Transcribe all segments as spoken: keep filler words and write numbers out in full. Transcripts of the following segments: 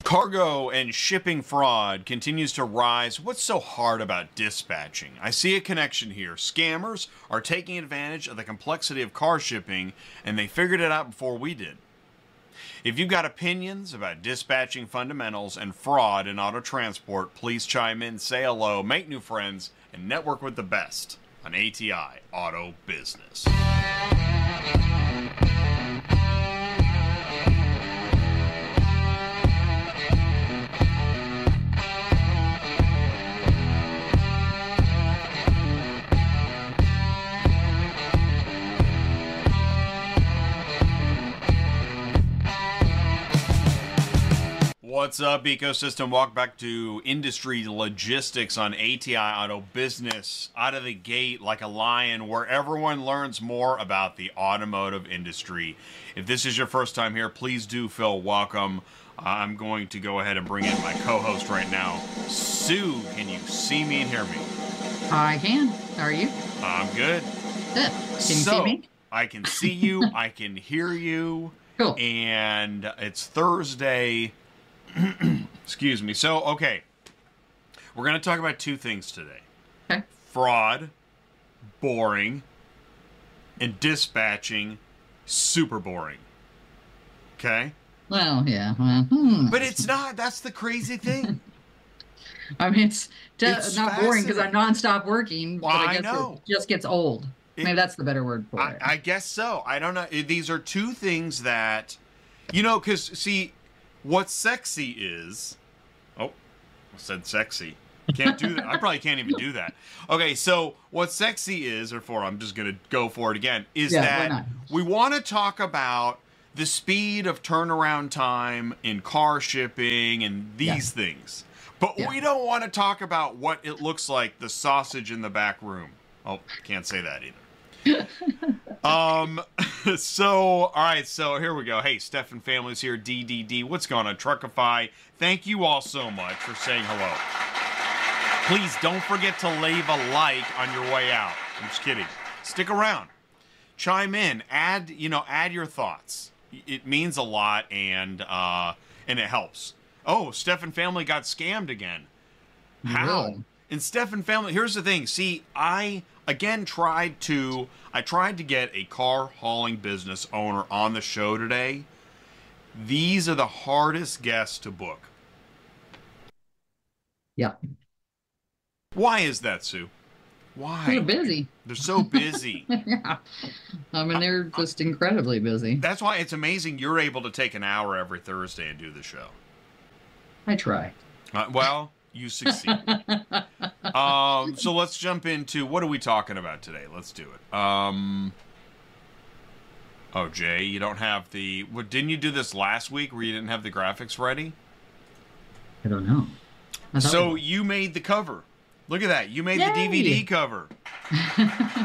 Cargo and shipping fraud continues to rise. What's so hard about dispatching? I see a connection here. Scammers are taking advantage of the complexity of car shipping, and they figured it out before we did. If you've got opinions about dispatching fundamentals and fraud in auto transport, please chime in, say hello, make new friends, and network with the best on A T I Auto Business. What's up, ecosystem? Welcome back to Industry Logistics on A T I Auto Business. Out of the gate like a lion, where everyone learns more about the automotive industry. If this is your first time here, please do feel welcome. I'm going to go ahead and bring in my co-host right now. Sue, can you see me and hear me? I can. How are you? I'm good. Good. Can you so, see me? I can see you. I can hear you. Cool. And it's Thursday. Excuse me. So, okay. We're going to talk about two things today. Okay. Fraud, boring, and dispatching, super boring. Okay? Well, yeah. Well, hmm. But it's not. That's the crazy thing. I mean, it's, It's not boring because I'm nonstop working. Well, but I I guess know. it just gets old. It- Maybe that's the better word for I, it. I guess so. I don't know. These are two things that, you know, because, see, what sexy is... Oh, I said sexy. Can't do that. I probably can't even do that. Okay, so what sexy is, or for, I'm just going to go for it again, is Yeah, why that not? we want to talk about the speed of turnaround time in car shipping and these Yeah. things. But Yeah. we don't want to talk about what it looks like, the sausage in the back room. Oh, can't say that either. um, so, all right, so here we go. Hey, Stefan Family's here, D D D. What's going on, Truckify? Thank you all so much for saying hello. Please don't forget to leave a like on your way out. I'm just kidding. Stick around. Chime in. Add, you know, add your thoughts. It means a lot, and uh, and it helps. Oh, Stefan Family got scammed again. How? Really? And Stefan Family, here's the thing. See, I, again, tried to, I tried to get a car hauling business owner on the show today. These are the hardest guests to book. Yeah. Why is that, Sue? Why? They're busy. They're so busy. Yeah. I mean, they're just incredibly busy. That's why it's amazing you're able to take an hour every Thursday and do the show. I try. Uh, well, you succeed. um, so let's jump into, what are we talking about today? Let's do it. Um, oh, Jay, you don't have the... What, didn't you do this last week where you didn't have the graphics ready? I don't know. I thought So we- you made the cover. Look at that. You made the Yay! D V D cover. I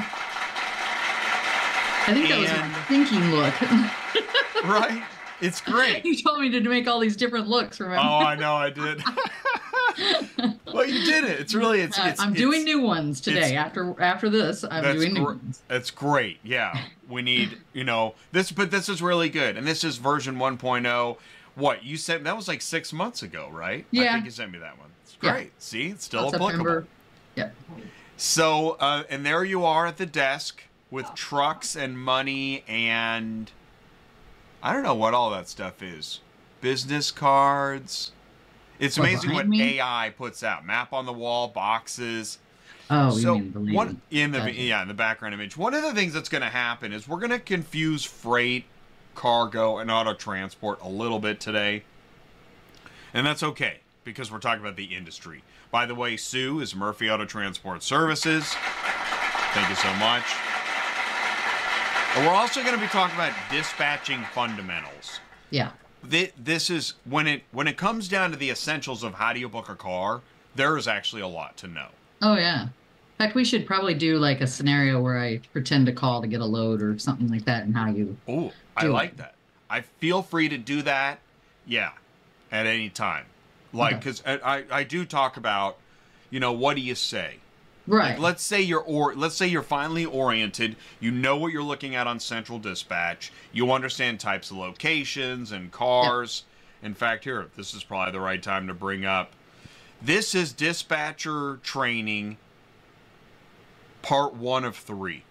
think that was and- my thinking look. Right? It's great. You told me to make all these different looks, remember? Oh, I know I did. Well, you did it. It's really... it's. Uh, it's I'm it's, doing new ones today. it's- After after this, I'm That's doing new gr- ones. That's great. Yeah. We need, you know, this, but this is really good. And this is version one point oh. What, you sent, that was like six months ago, right? I Yeah. think you sent me that one. It's Yeah. great. See, it's still About applicable. September. Yeah. So, uh, and there you are at the desk with trucks and money and I don't know what all that stuff is. Business cards. It's What, amazing what behind me? A I puts out. Map on the wall, boxes. Oh, So you mean the lady. one in the Gotcha. yeah in the background image. One of the things that's going to happen is we're going to confuse freight, cargo, and auto transport a little bit today, and that's okay because we're talking about the industry. By the way, Sue is Murphy Auto Transport Services. Thank you so much. And we're also going to be talking about dispatching fundamentals. Yeah. Thi- This is when it when it comes down to the essentials of how do you book a car. There is actually a lot to know. Oh, yeah. In fact, we should probably do like a scenario where I pretend to call to get a load or something like that, and how you. Oh, I Do it. like that. I feel free to do that. Yeah, at any time. Like, Okay. because I, I I do talk about, you know, what do you say? Right. Like, let's say you're or let's say you're finally oriented. You know what you're looking at on Central Dispatch. You understand types of locations and cars In fact, here, this is probably the right time to bring up. This is dispatcher training, part one of three.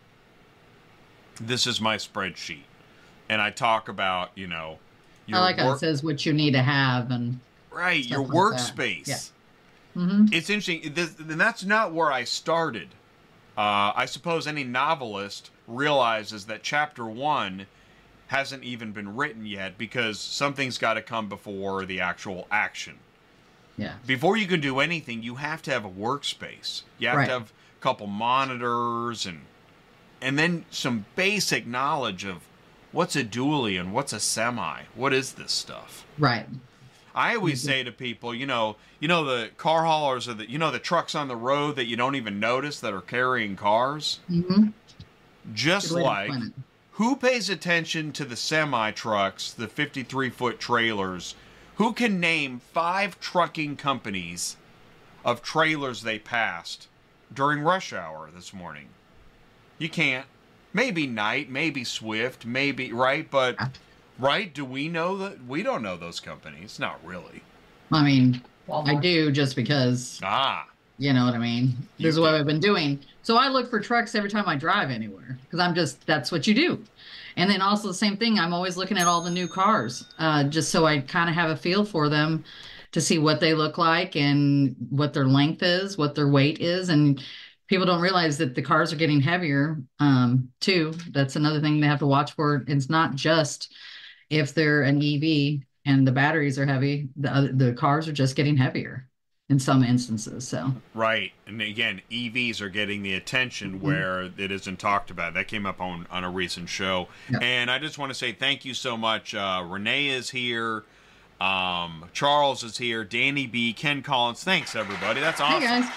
This is my spreadsheet. And I talk about, you know, your I like how it says what you need to have and right, your like workspace. Yeah. Mm-hmm. It's interesting. This, and that's not where I started. Uh, I suppose any novelist realizes that chapter one hasn't even been written yet because something's got to come before the actual action. Yeah. Before you can do anything, you have to have a workspace. You have right. to have a couple monitors and and then some basic knowledge of what's a dually and what's a semi. What is this stuff? Right. I always mm-hmm. say to people, you know, you know the car haulers or the you know the trucks on the road that you don't even notice that are carrying cars. Mm-hmm. Just like who pays attention to the semi trucks, the fifty-three foot trailers? Who can name five trucking companies of trailers they passed during rush hour this morning? You can't. Maybe Knight, maybe Swift, maybe, right? But, right, do we know that? We don't know those companies. Not really. I mean, Walmart. I do just because, ah, you know what I mean? This is what I've been doing. So I look for trucks every time I drive anywhere because I'm just, that's what you do. And then also the same thing, I'm always looking at all the new cars, uh, just so I kind of have a feel for them to see what they look like and what their length is, what their weight is. And people don't realize that the cars are getting heavier, um, too. That's another thing they have to watch for. It's not just if they're an E V and the batteries are heavy, the other, the cars are just getting heavier in some instances. So right, and again, E Vs are getting the attention mm-hmm. where it isn't talked about. That came up on on a recent show. Yep. And I just want to say thank you so much. uh Renee is here, um Charles is here, Danny B, Ken Collins. Thanks everybody, that's awesome. Hey guys,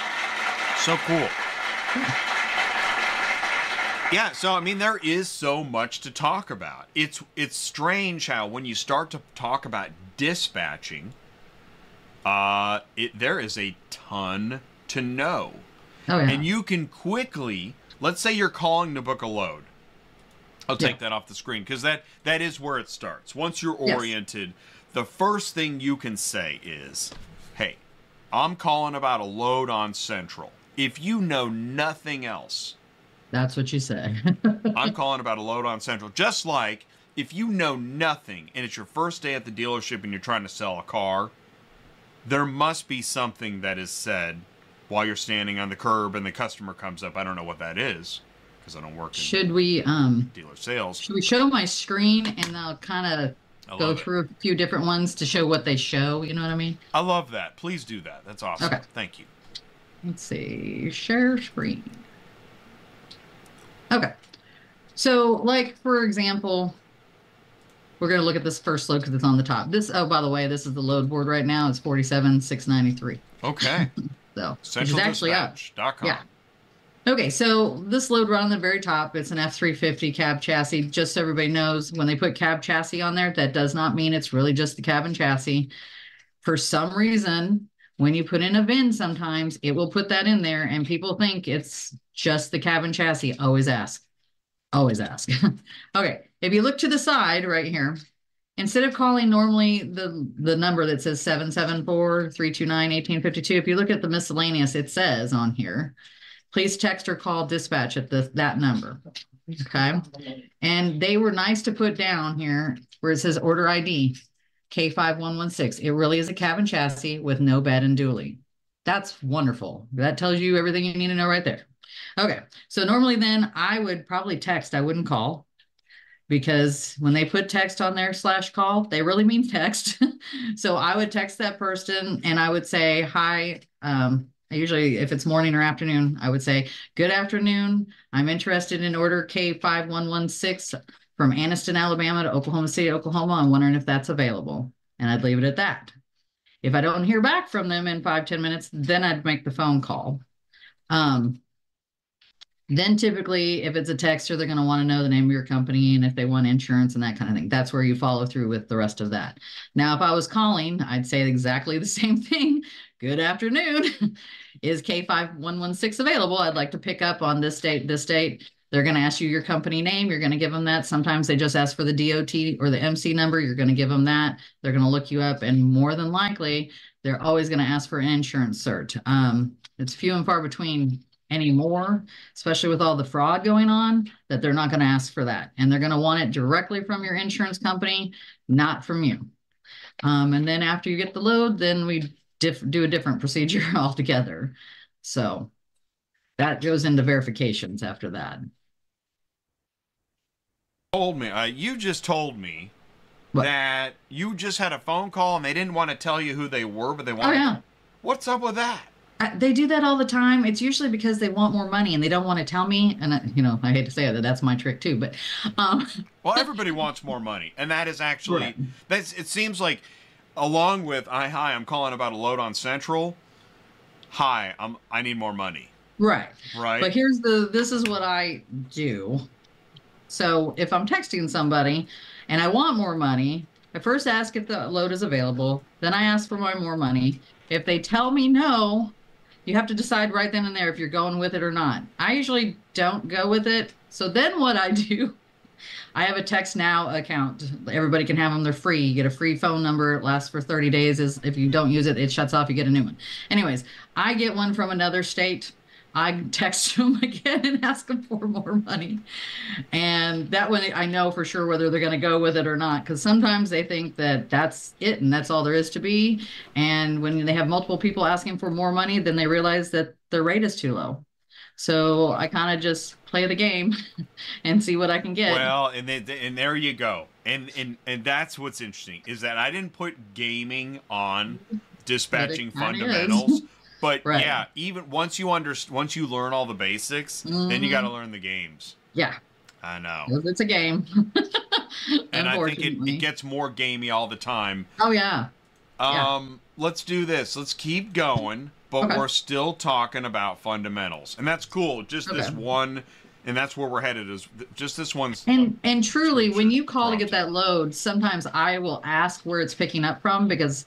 so cool. Yeah, so I mean there is so much to talk about. It's it's strange how when you start to talk about dispatching, Uh, it, there is a ton to know. Oh, yeah. And you can quickly, let's say you're calling to book a load. I'll take yeah. that off the screen because that, that is where it starts. Once you're oriented, yes. the first thing you can say is, hey, I'm calling about a load on Central. If you know nothing else. That's what you say. I'm calling about a load on Central. Just like if you know nothing and it's your first day at the dealership and you're trying to sell a car, there must be something that is said while you're standing on the curb and the customer comes up. I don't know what that is because I don't work in should we, um, dealer sales. Should we show my screen and I'll kind of go through it. a few different ones to show what they show? You know what I mean? I love that. Please do that. That's awesome. Okay. Thank you. Let's see. Share screen. Okay. So, like, for example, we're going to look at this first load because it's on the top. This, oh, by the way, this is the load board right now. It's forty-seven six ninety-three. Okay. So, Central which is actually up. dot com. Yeah. Okay, so this load right on the very top, it's an F three fifty cab chassis. Just so everybody knows, when they put cab chassis on there, that does not mean it's really just the cabin chassis. For some reason, when you put in a V I N sometimes, it will put that in there, and people think it's just the cabin chassis. Always ask. Always ask. Okay, if you look to the side right here, instead of calling normally the, the number that says seven seven four, three two nine, one eight five two, if you look at the miscellaneous, it says on here, please text or call dispatch at the, that number. Okay, and they were nice to put down here where it says order I D K five one one six. It really is a cabin chassis with no bed and dually. That's wonderful. That tells you everything you need to know right there. Okay, so normally then I would probably text. I wouldn't call because when they put text on there slash call, they really mean text. So I would text that person and I would say, hi. Um, usually if it's morning or afternoon, I would say, good afternoon. I'm interested in order K five one one six from Anniston, Alabama to Oklahoma City, Oklahoma. I'm wondering if that's available. And I'd leave it at that. If I don't hear back from them in five, ten minutes, then I'd make the phone call. Um, Then typically, if it's a texter, they're going to want to know the name of your company and if they want insurance and that kind of thing. That's where you follow through with the rest of that. Now, if I was calling, I'd say exactly the same thing. Good afternoon. Is K five one one six available? I'd like to pick up on this date, this date. They're going to ask you your company name. You're going to give them that. Sometimes they just ask for the D O T or the M C number. You're going to give them that. They're going to look you up. And more than likely, they're always going to ask for an insurance cert. Um, it's few and far between anymore, especially with all the fraud going on, that they're not going to ask for that. And they're going to want it directly from your insurance company, not from you. Um, and then after you get the load, then we diff do a different procedure altogether. So that goes into verifications after that. Told me, uh, you just told me What? that you just had a phone call and they didn't want to tell you who they were, but they wanted. Oh, yeah. What's up with that? I, they do that all the time. It's usually because they want more money and they don't want to tell me. And, I, you know, I hate to say it, that that's my trick too. But, um, well, everybody wants more money. And that is actually, right. that's, it seems like, along with, I, hi, I'm calling about a load on Central. Hi, I'm, I need more money. Right. Right. But here's the, this is what I do. So if I'm texting somebody and I want more money, I first ask if the load is available. Then I ask for my more money. If they tell me no, you have to decide right then and there if you're going with it or not. I usually don't go with it. So then what I do, I have a Text Now account. Everybody can have them. They're free. You get a free phone number. It lasts for thirty days. Is If you don't use it, it shuts off. You get a new one. Anyways, I get one from another state. I text them again and ask them for more money. And that way I know for sure whether they're going to go with it or not. Because sometimes they think that that's it and that's all there is to be. And when they have multiple people asking for more money, then they realize that their rate is too low. So I kind of just play the game and see what I can get. Well, and then, and there you go. And, and, and that's what's interesting is that I didn't put gaming on dispatching fundamentals. But right. yeah, even once you understand, once you learn all the basics, mm-hmm. then you got to learn the games. Yeah, I know. It's a game. And I think it, it gets more gamey all the time. Oh yeah. Um, yeah. Let's do this. Let's keep going, but okay. we're still talking about fundamentals, and that's cool. Just okay. this one, and that's where we're headed. Is just this one. And and truly, when you call prompt. to get that load, sometimes I will ask where it's picking up from because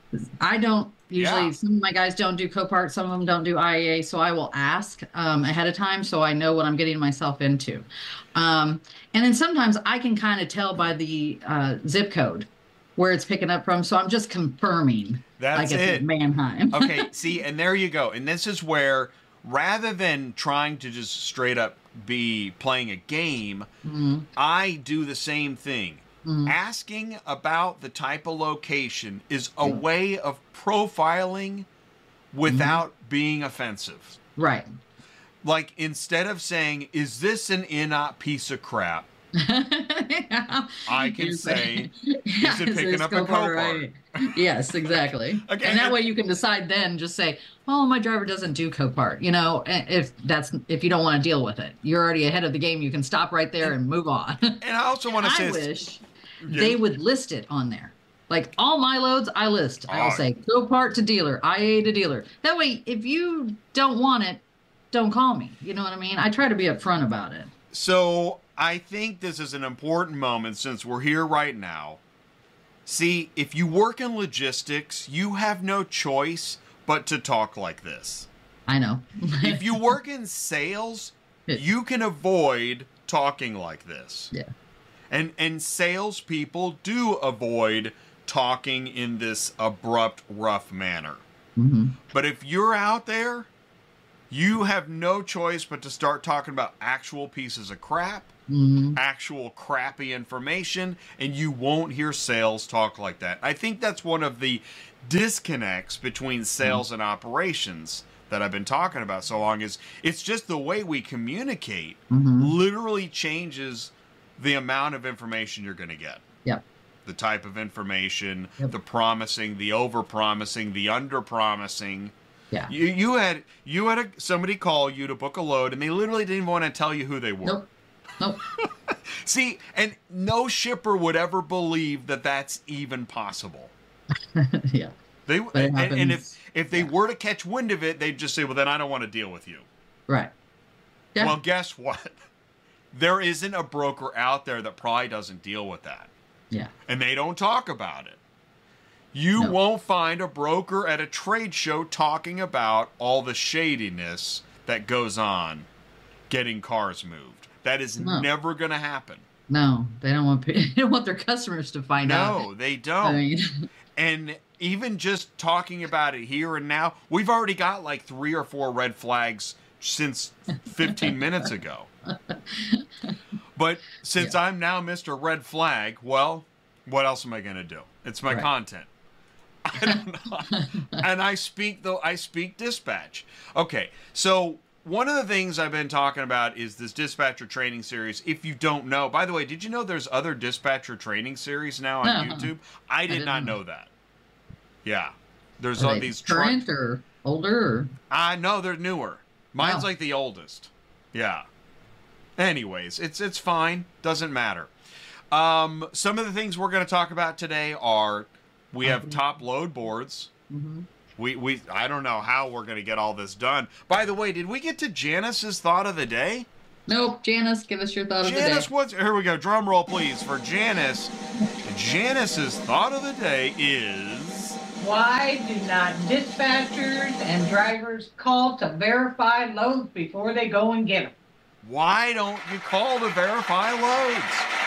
I don't. Usually yeah. some of my guys don't do Copart, some of them don't do I A A, so I will ask um, ahead of time so I know what I'm getting myself into. Um, and then sometimes I can kind of tell by the uh, zip code where it's picking up from, so I'm just confirming. That's like it. Manheim. Okay, see, and there you go. And this is where, rather than trying to just straight up be playing a game, mm-hmm. I do the same thing. Mm-hmm. Asking about the type of location is a mm-hmm. way of profiling without mm-hmm. being offensive. Right. Like, instead of saying, is this an in-op piece of crap? yeah. I can You're say, yeah, is it picking up a Copart? Right. Yes, exactly. Okay. And that way you can decide then, just say, oh, my driver doesn't do Copart. You know, if that's if you don't want to deal with it. You're already ahead of the game. You can stop right there and, and move on. And I also want to say I wish yeah. they would list it on there. Like all my loads, I list. I will say Copart to dealer, I A A to dealer. That way, if you don't want it, don't call me. You know what I mean? I try to be upfront about it. So I think this is an important moment since we're here right now. See, if you work in logistics, you have no choice but to talk like this. I know. If you work in sales, you can avoid talking like this. Yeah. And and salespeople do avoid talking in this abrupt, rough manner. Mm-hmm. But if you're out there, you have no choice but to start talking about actual pieces of crap, mm-hmm. actual crappy information, and you won't hear sales talk like that. I think that's one of the disconnects between sales mm-hmm. and operations that I've been talking about so long is it's just the way we communicate mm-hmm. literally changes the amount of information you're going to get. Yep. The type of information, yep. the promising, the over-promising, the under-promising. Yeah. You, you had you had a, somebody call you to book a load, and they literally didn't want to tell you who they were. Nope. Nope. See, and no shipper would ever believe that that's even possible. Yeah. They and, and if if they yeah. were to catch wind of it, they'd just say, "Well, then I don't want to deal with you." Right. Yeah. Well, guess what? There isn't a broker out there that probably doesn't deal with that. Yeah. And they don't talk about it. You no. won't find a broker at a trade show talking about all the shadiness that goes on getting cars moved. That is No. never going to happen. No, they don't want they don't want their customers to find out. No, they don't. I mean, And even just talking about it here and now, we've already got like three or four red flags since fifteen minutes ago. But since Yeah. I'm now Mister Red Flag, well, what else am I going to do? It's my Right. content. I don't know. And I speak though I speak dispatch. Okay, so one of the things I've been talking about is this dispatcher training series. If you don't know, by the way, did you know there's other dispatcher training series now on No. YouTube? I did didn't not know. know that. Yeah, there's are all they these truck- current or older? Or? I know they're newer. Mine's Wow. like the oldest. Yeah. Anyways, it's it's fine. Doesn't matter. Um, some of the things we're going to talk about today are we have top load boards. Mm-hmm. We we I don't know how we're going to get all this done. By the way, did we get to Janice's thought of the day? Nope, Janice, give us your thought of the Janice, day. what's here we go. Drum roll, please, for Janice. Janice's thought of the day is Why do not dispatchers and drivers call to verify loads before they go and get them? why don't you call to verify loads?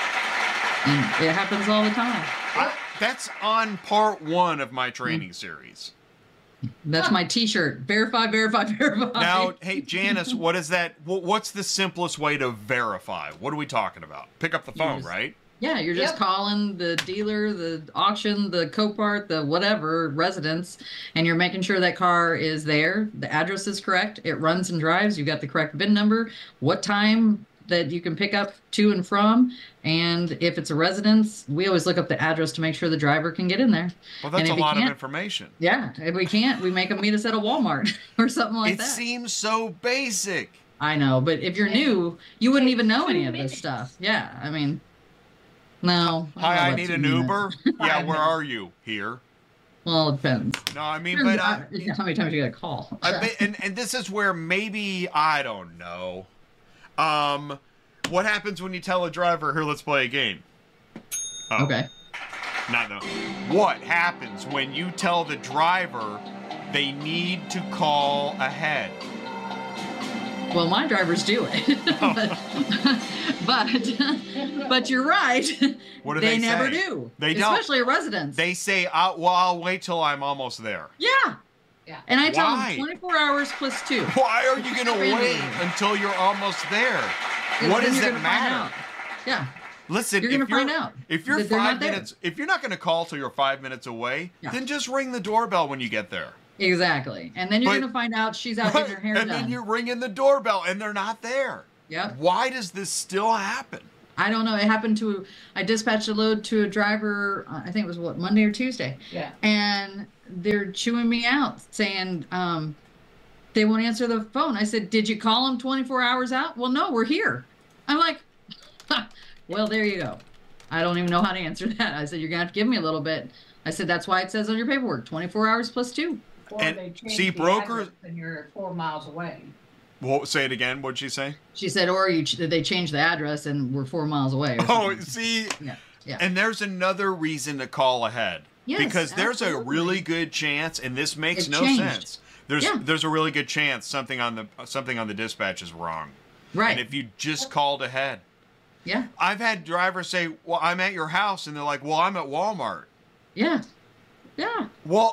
And it happens all the time. I, that's on part one of my training series. That's my T-shirt. Verify, verify, verify. Now, hey Janice, what is that? wh- What's the simplest way to verify? What are we talking about? Pick up the phone, Yes. right? Yeah, you're just Yep. calling the dealer, the auction, the Copart, the whatever residence, and you're making sure that car is there. The address is correct. It runs and drives. You got the correct V I N number. What time that you can pick up to and from, and if it's a residence, we always look up the address to make sure the driver can get in there. Well, that's And a if he lot of can't- information. Yeah, if we can't, we make them meet us at a Walmart or something like It that. seems so basic. I know, but if you're And new, you wouldn't even know two any of this minutes. stuff. Yeah, I mean, no. don't know Hi, I about need two an minutes. Uber. Yeah, Five where minutes. are you? Here. Well, it depends. No, I mean, Depends but I, on how many times you got to call. I bet- and and this is where maybe I don't know. Um, what happens when you tell a driver, "Here, let's play a game"? Oh, Okay. Not no. What happens when you tell the driver they need to call ahead? Well, my drivers do it, but, but but you're right. What do they, they never say? do. They don't. Especially a residence. They say, uh, "Well, I'll wait till I'm almost there." yeah. Yeah. And I tell Why? them twenty-four hours plus two. Why are you gonna Crazy. wait until you're almost there? Because What then does you're it gonna find matter? out. Yeah. Listen, You're if gonna you're find out if you're that they're five not there. minutes, if you're not gonna call till you're five minutes away, Yeah. then just ring the doorbell when you get there. Exactly. And then you're But- going to find out she's out getting her hair and done. then you ring in the doorbell and they're not there. Yep. Why does this still happen? I don't know. It happened to, I dispatched a load to a driver, uh, I think it was what, Monday or Tuesday. Yeah. And they're chewing me out saying, um, they won't answer the phone. I said, did you call them twenty-four hours out? Well, no, we're here. I'm like, well, there you go. I don't even know how to answer that. I said, you're going to have to give me a little bit. I said, that's why it says on your paperwork, twenty-four hours plus two. Or And they change see, the brokers- address and you're four miles away. Well, say it again. What'd she say? She said, or you, ch- they changed the address and we're four miles away. Or Oh, something. see, Yeah. Yeah. and there's another reason to call ahead. Yes, because there's a absolutely. really good chance, and this makes It no changed. sense. There's Yeah. there's a really good chance something on the something on the dispatch is wrong. Right. And if you just called ahead, Yeah. I've had drivers say, "Well, I'm at your house," and they're like, "Well, I'm at Walmart." Yeah. Yeah. Well,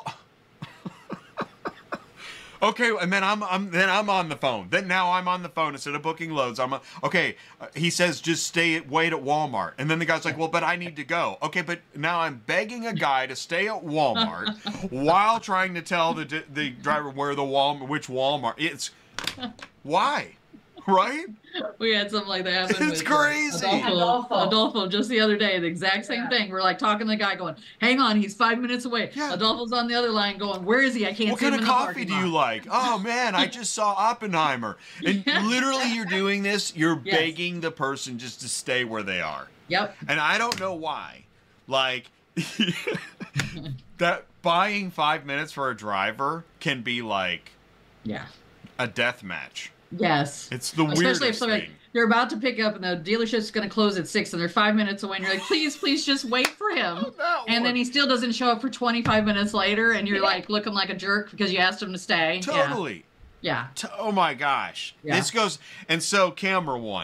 okay, and then I'm I'm then I'm on the phone. Then now I'm on the phone instead of booking loads. I'm a, okay. Uh, he says just stay at wait at Walmart, and then the guy's like, "Well, but I need to go." Okay, but now I'm begging a guy to stay at Walmart while trying to tell the d- the driver where the Walmart, which Walmart. It's why, right? We had something like that happen. It's with, uh, crazy. Adolfo, Adolfo. Adolfo just the other day, the exact same Yeah. thing. We're like talking to the guy going, hang on, he's five minutes away. Yeah. Adolfo's on the other line going, where is he? I can't What see kind him of in the coffee parking do you lot." like? Oh man, I just saw Oppenheimer. And Yeah. literally you're doing this, you're Yes. begging the person just to stay where they are. Yep. And I don't know why. Like that buying five minutes for a driver can be like Yeah. a death match. Yes. It's the Especially if weirdest somebody, thing. they're about to pick up and the dealership's going to close at six and they're five minutes away and you're like, please, please just wait for him. That And then one. he still doesn't show up for twenty-five minutes later and you're Yeah. like looking like a jerk because you asked him to stay. Yeah. Totally. Yeah. T- Oh my gosh. Yeah. This goes, and so camera one,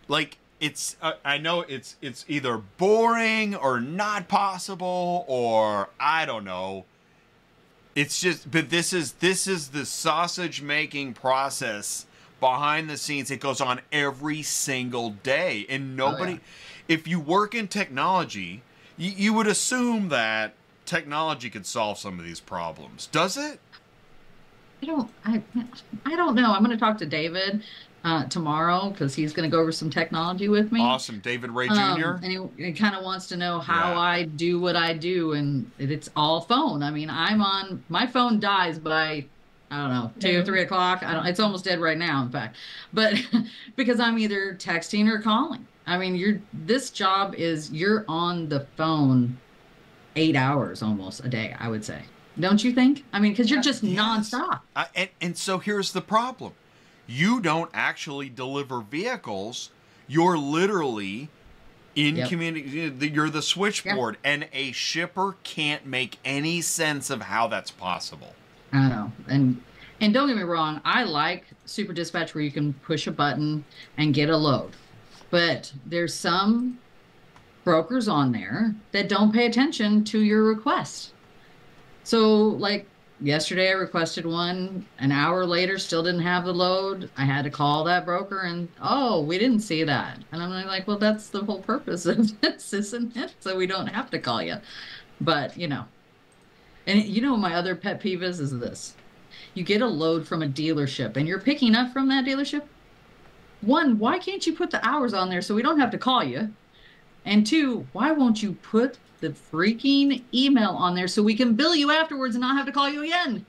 like it's uh, I know it's it's either boring or not possible or I don't know. It's just, but this is this is the sausage making process behind the scenes. It goes on every single day, and nobody. Oh, yeah. If you work in technology, you, you would assume that technology could solve some of these problems. Does it? I don't. I. I don't know. I'm going to talk to David uh, tomorrow because he's going to go over some technology with me. Awesome, David Ray Um, Junior and he, he kind of wants to know how Yeah. I do what I do, and it, it's all phone. I mean, I'm on my phone dies by I don't know two or three o'clock. I don't. It's almost dead right now, in fact. But because I'm either texting or calling. I mean, you're this job is you're on the phone eight hours almost a day. I would say, don't you think? I mean, because you're just Yes. nonstop. Uh, and, and so here's the problem. You don't actually deliver vehicles. You're literally in Yep. community. You're the switchboard, and a shipper can't make any sense of how that's possible. I know. And and don't get me wrong, I like Super Dispatch where you can push a button and get a load. But there's some brokers on there that don't pay attention to your request. So like yesterday I requested one, an hour later still didn't have the load. I had to call that broker and oh, we didn't see that. And I'm like, well, that's the whole purpose of this, isn't it? So we don't have to call you. But, you know. And you know my other pet peeve is, is this. You get a load from a dealership and you're picking up from that dealership. One, why can't you put the hours on there so we don't have to call you? And two, why won't you put the freaking email on there so we can bill you afterwards and not have to call you again?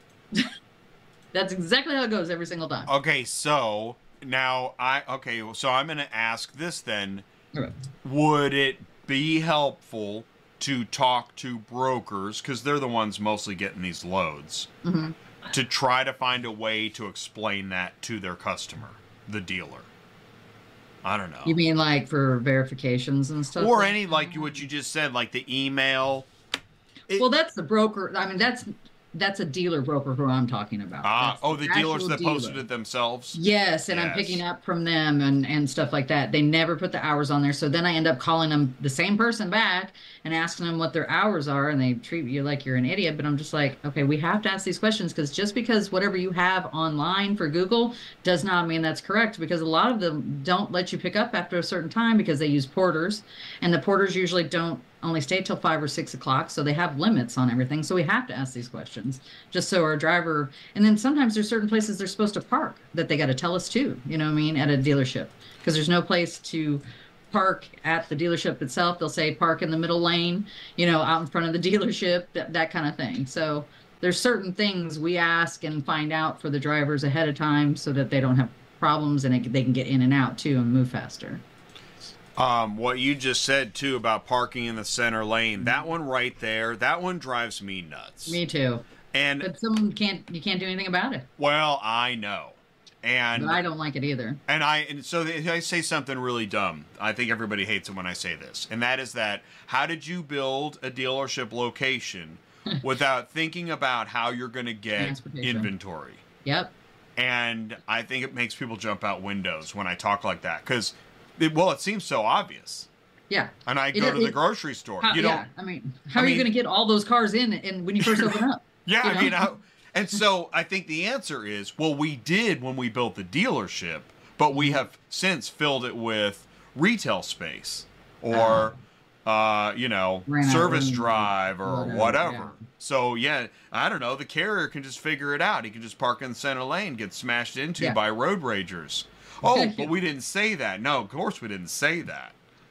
That's exactly how it goes every single time. Okay, so now I okay, so I'm going to ask this then. Okay. Would it be helpful to talk to brokers, because they're the ones mostly getting these loads, Mhm. to try to find a way to explain that to their customer, the dealer? I don't know. You mean like for verifications and stuff? Or like any, like what you just said, like the email. It- Well, that's the broker. I mean, that's that's a dealer broker who I'm talking about. ah, That's oh, the dealers actual that posted dealer. it themselves? Yes, and I'm Yes. picking up from them and, and stuff like that. They never put the hours on there. So then I end up calling them, the same person back, and asking them what their hours are, and they treat you like you're an idiot. But I'm just like, okay, we have to ask these questions because just because whatever you have online for Google does not mean that's correct, because a lot of them don't let you pick up after a certain time because they use porters, and the porters usually don't only stay till five or six o'clock, so they have limits on everything. So we have to ask these questions just so our driver. And then sometimes there's certain places they're supposed to park that they got to tell us too. You know what I mean? At a dealership, because there's no place to park at the dealership itself. They'll say park in the middle lane, you know, out in front of the dealership, that that kind of thing. So there's certain things we ask and find out for the drivers ahead of time so that they don't have problems and it, they can get in and out too and move faster. Um, what you just said too about parking in the center lane, that one right there, that one drives me nuts. Me too. And But someone can't, you can't do anything about it. well, I know. And But I don't like it either. and I and so I say something really dumb. I think everybody hates it when I say this. And that is that how did you build a dealership location without thinking about how you're going to get Transportation. inventory? Yep. And I think it makes people jump out windows when I talk like that cuz it, well, it seems so obvious. Yeah. And I It- go to the it- grocery store. How, you yeah. don't I mean, how I are mean- you going to get all those cars in and when you first open up? Yeah, You I know? mean, I, and so I think the answer is, well, we did when we built the dealership, but we have since filled it with retail space or, uh, you know, Ran out of service room, drive or whatever, whatever. yeah. So, yeah, I don't know. The carrier can just figure it out. He can just park in the center lane, get smashed into Yeah. by road ragers. Oh, but we didn't say that. No, of course we didn't say that.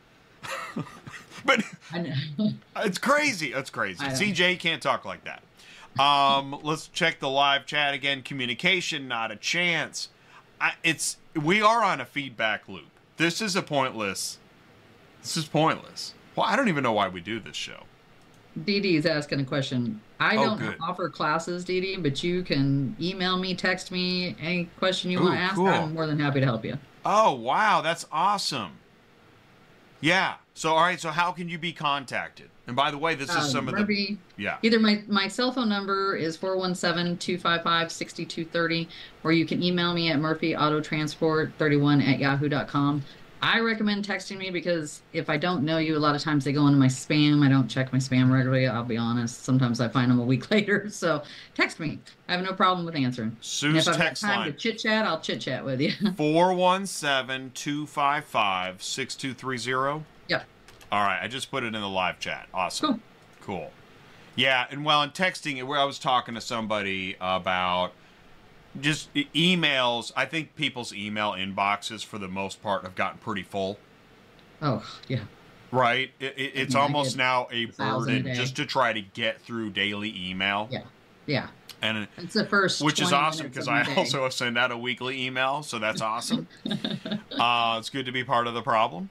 But I know. it's crazy. It's crazy. I know. C J can't talk like that. Um, let's check the live chat again. Communication, not a chance. I, it's we are on a feedback loop. This is a pointless. This is pointless. Well, I don't even know why we do this show. Dee Dee's asking a question. I Oh, don't good. offer classes, Dee Dee, but you can email me, text me, any question you Ooh, want to ask. cool. I'm more than happy to help you. Oh, wow, that's awesome. Yeah. So, all right. So, how can you be contacted? And by the way, this is Um, some of the. Murphy, Yeah. either my, my cell phone number is four one seven, two five five, six two three zero, or you can email me at murphyautotransport thirty-one at yahoo dot com. I recommend texting me because if I don't know you, a lot of times they go into my spam. I don't check my spam regularly. I'll be honest. Sometimes I find them a week later. So text me. I have no problem with answering. And Sue's if I've got text time line. to chit chat, I'll chit chat with you. four one seven, two five five, six two three zero. Yep. All right, I just put it in the live chat. Awesome. Cool. Cool. Yeah, and while in texting, where I was talking to somebody about just e- emails, I think people's email inboxes, for the most part, have gotten pretty full. Oh, yeah. Right? It, it, it's Yeah, I almost get now a a thousand a burden day. just to try to get through daily email. Yeah. Yeah. And It's the first which is twenty awesome minutes because of I my day. also send out a weekly email, so that's awesome. uh, it's good to be part of the problem.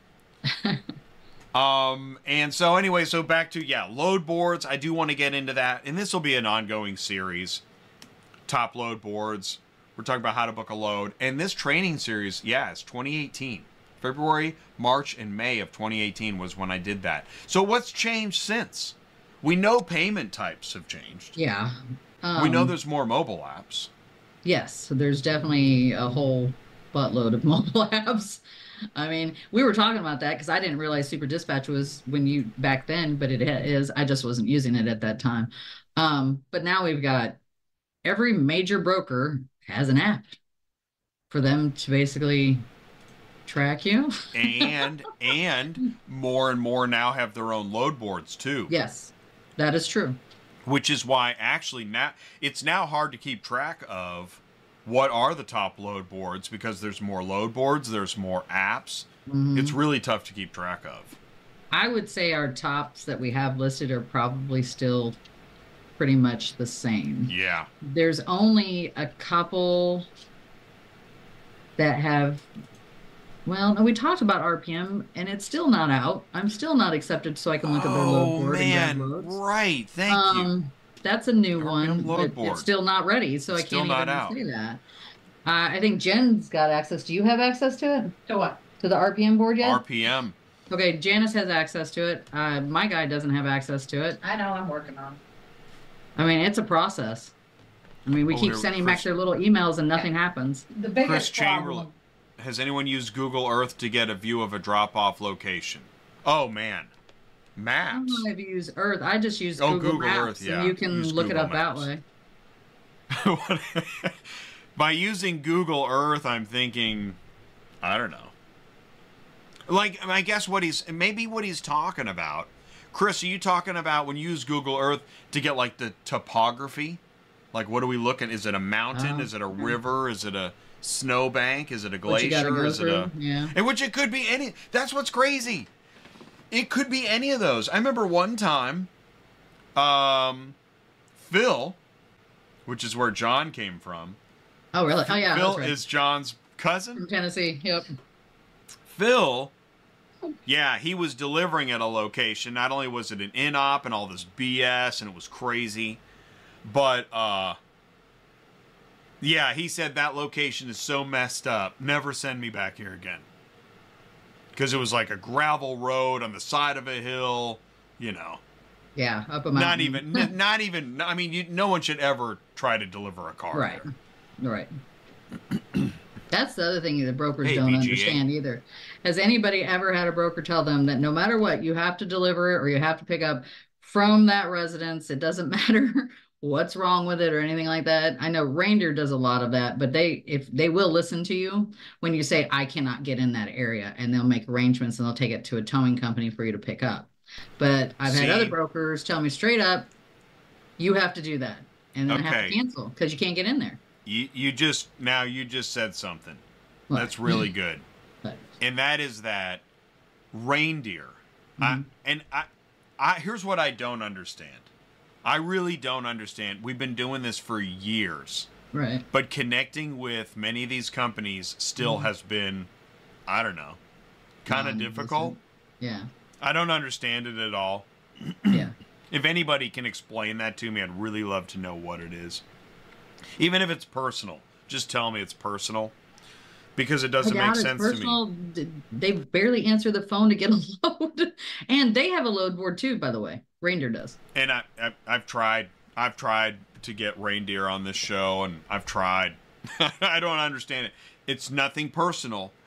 Um, and so anyway, so back to, yeah, load boards. I do want to get into that, and this will be an ongoing series. Top load boards. We're talking about how to book a load. And this training series, yeah, it's twenty eighteen. February, March, and May of twenty eighteen was when I did that. So what's changed since? We know payment types have changed. Yeah. Um, We know there's more mobile apps. Yes, so there's definitely a whole buttload of mobile apps. I mean, we were talking about that because I didn't realize Super Dispatch was when you back then, but it is. I just wasn't using it at that time. Um, but now we've got every major broker has an app for them to basically track you. and and more and more now have their own load boards too. Yes, that is true. Which is why actually now it's now hard to keep track of what are the top load boards because there's more load boards, there's more apps. Mhm. It's really tough to keep track of. I would say our tops that we have listed are probably still pretty much the same. Yeah. There's only a couple that have, well, no, we talked about R P M and it's still not out. I'm still not accepted so I can look at their Oh load board man, and grab loads. right. Thank you. Um, that's a new R P M one, load but board. it's still not ready, so It's I still can't not even out. say that. Uh, I think Jen's got access. Do you have access to it? So what? To the R P M board yet? R P M. Okay, Janice has access to it. Uh, my guy doesn't have access to it. I know I'm working on it. I mean, it's a process. I mean, we Oh, keep there- sending Chris- back their little emails and nothing happens. The Chris biggest Chamberlain. problem. Has anyone used Google Earth to get a view of a drop-off location? Oh man. I don't Maps. know if you use Earth. I just use Oh, Google, Google Maps, Earth, yeah. and you can Use look it Google up Maps. that way. By using Google Earth, I'm thinking, I don't know. Like, I guess what he's, maybe what he's talking about. Chris, are you talking about when you use Google Earth to get like the topography? Like, what are we looking? Is it a mountain? Oh, Is it a okay. river? Is it a snowbank? Is it a What you gotta glacier? go Is it a, through, yeah. in which it could be any. That's what's crazy. It could be any of those. I remember one time, um, Phil, which is where John came from. Oh, really? Oh, yeah. Phil that's right. is John's cousin. From Tennessee. Yep. Phil, yeah, he was delivering at a location. Not only was it an in-op and all this B S and it was crazy, but uh, yeah, he said that location is so messed up. Never send me back here again. Because it was like a gravel road on the side of a hill, you know. Yeah, up a mountain. Not even, n- not even. I mean, you, no one should ever try to deliver a car. Right. there. Right. That's the other thing that brokers Hey, don't V G A. understand either. Has anybody ever had a broker tell them that no matter what, you have to deliver it or you have to pick up from that residence? It doesn't matter what's wrong with it or anything like that. I know Reindeer does a lot of that, but they if they will listen to you when you say I cannot get in that area, and they'll make arrangements and they'll take it to a towing company for you to pick up. But I've See? had other brokers tell me straight up, you have to do that, and then I have Okay. to cancel because you can't get in there. You, you just, now you just said something. What? That's really good. But, And that is that reindeer. I, Mhm. and I, I here's what I don't understand. I really don't understand. We've been doing this for years, right. but connecting with many of these companies still Mhm. has been, I don't know, kind of Non-existent. difficult. Yeah. I don't understand it at all. Yeah. If anybody can explain that to me, I'd really love to know what it is. Even if it's personal, just tell me it's personal. Because it doesn't I make doubt it's sense to me. personal. D- They barely answer the phone to get a load. And they have a load board too, by the way. Reindeer does. And I, I, I've tried, I've tried to get reindeer on this show, and I've tried. I don't understand it. It's nothing personal.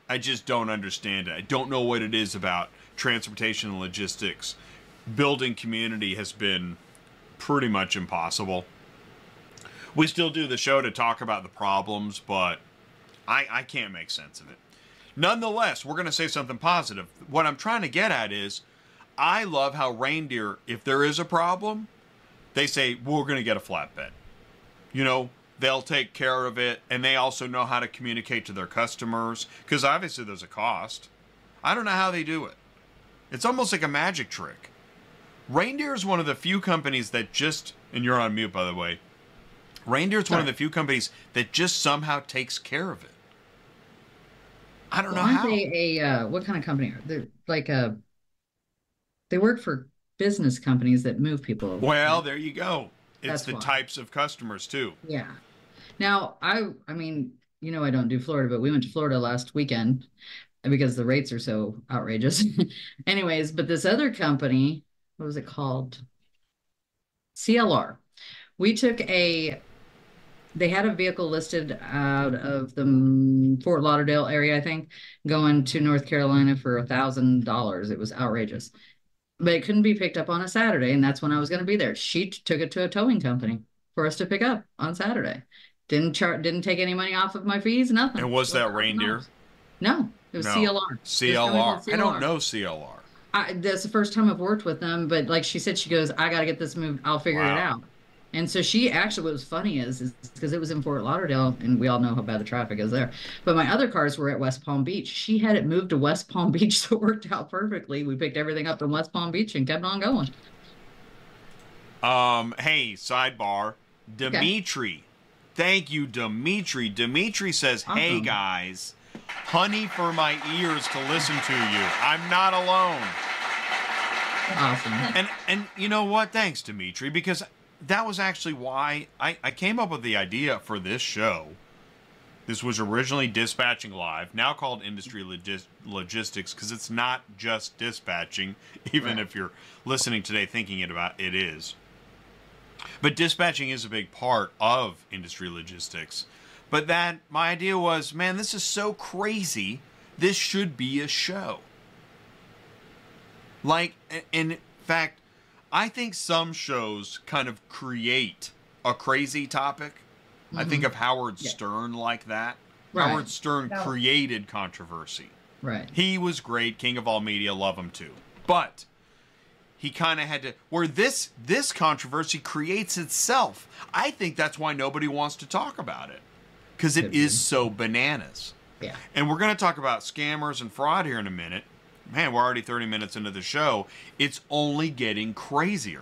I just don't understand it. I don't know what it is about transportation and logistics. Building community has been pretty much impossible. We still do the show to talk about the problems, but I, I can't make sense of it. Nonetheless, we're going to say something positive. What I'm trying to get at is, I love how Reindeer, if there is a problem, they say, well, we're going to get a flatbed. You know, they'll take care of it, and they also know how to communicate to their customers, because obviously there's a cost. I don't know how they do it. It's almost like a magic trick. Reindeer is one of the few companies that just, and you're on mute, by the way. Reindeer is one of the few companies that just somehow takes care of it. I don't Well, know aren't how. they a uh, what kind of company? They're like a. They work for business companies that move people. Well, there you go. It's That's the why. types of customers too. Yeah. Now, I I mean, you know, I don't do Florida, but we went to Florida last weekend because the rates are so outrageous. Anyways, but this other company, what was it called? C L R. We took a, they had a vehicle listed out of the Fort Lauderdale area, I think, going to North Carolina for a thousand dollars. It was outrageous. But it couldn't be picked up on a Saturday, and that's when I was going to be there. She t- took it to a towing company for us to pick up on Saturday. Didn't char- didn't take any money off of my fees, nothing. And was that Reindeer? No, it was No. C L R. C L R. I don't know C L R. I, that's the first time I've worked with them, but like she said, she goes, I got to get this moved. I'll figure Wow. it out. And so she actually, what was funny is, is because it was in Fort Lauderdale, and we all know how bad the traffic is there. But my other cars were at West Palm Beach. She had it moved to West Palm Beach, so it worked out perfectly. We picked everything up from West Palm Beach and kept on going. Um, hey, sidebar. Dimitri. Thank you, Dimitri. Dimitri says, hey, Awesome. guys. Honey for my ears to listen to you. I'm not alone. Awesome. And and you know what? Thanks, Dimitri, because that was actually why I, I came up with the idea for this show. This was originally Dispatching Live, now called Industry Logis- Logistics, because it's not just dispatching, even Right. if you're listening today thinking it about it is. But dispatching is a big part of industry logistics. But that, my idea was, man, this is so crazy. This should be a show. Like, in fact, I think some shows kind of create a crazy topic. I think of Howard Yeah. Stern like that. Right. Howard Stern No. created controversy. Right. He was great, king of all media, love him too. But he kind of had to, where this this controversy creates itself. I think that's why nobody wants to talk about it, because it Could be. is so bananas. Yeah. And we're going to talk about scammers and fraud here in a minute. Man, we're already thirty minutes into the show. It's only getting crazier.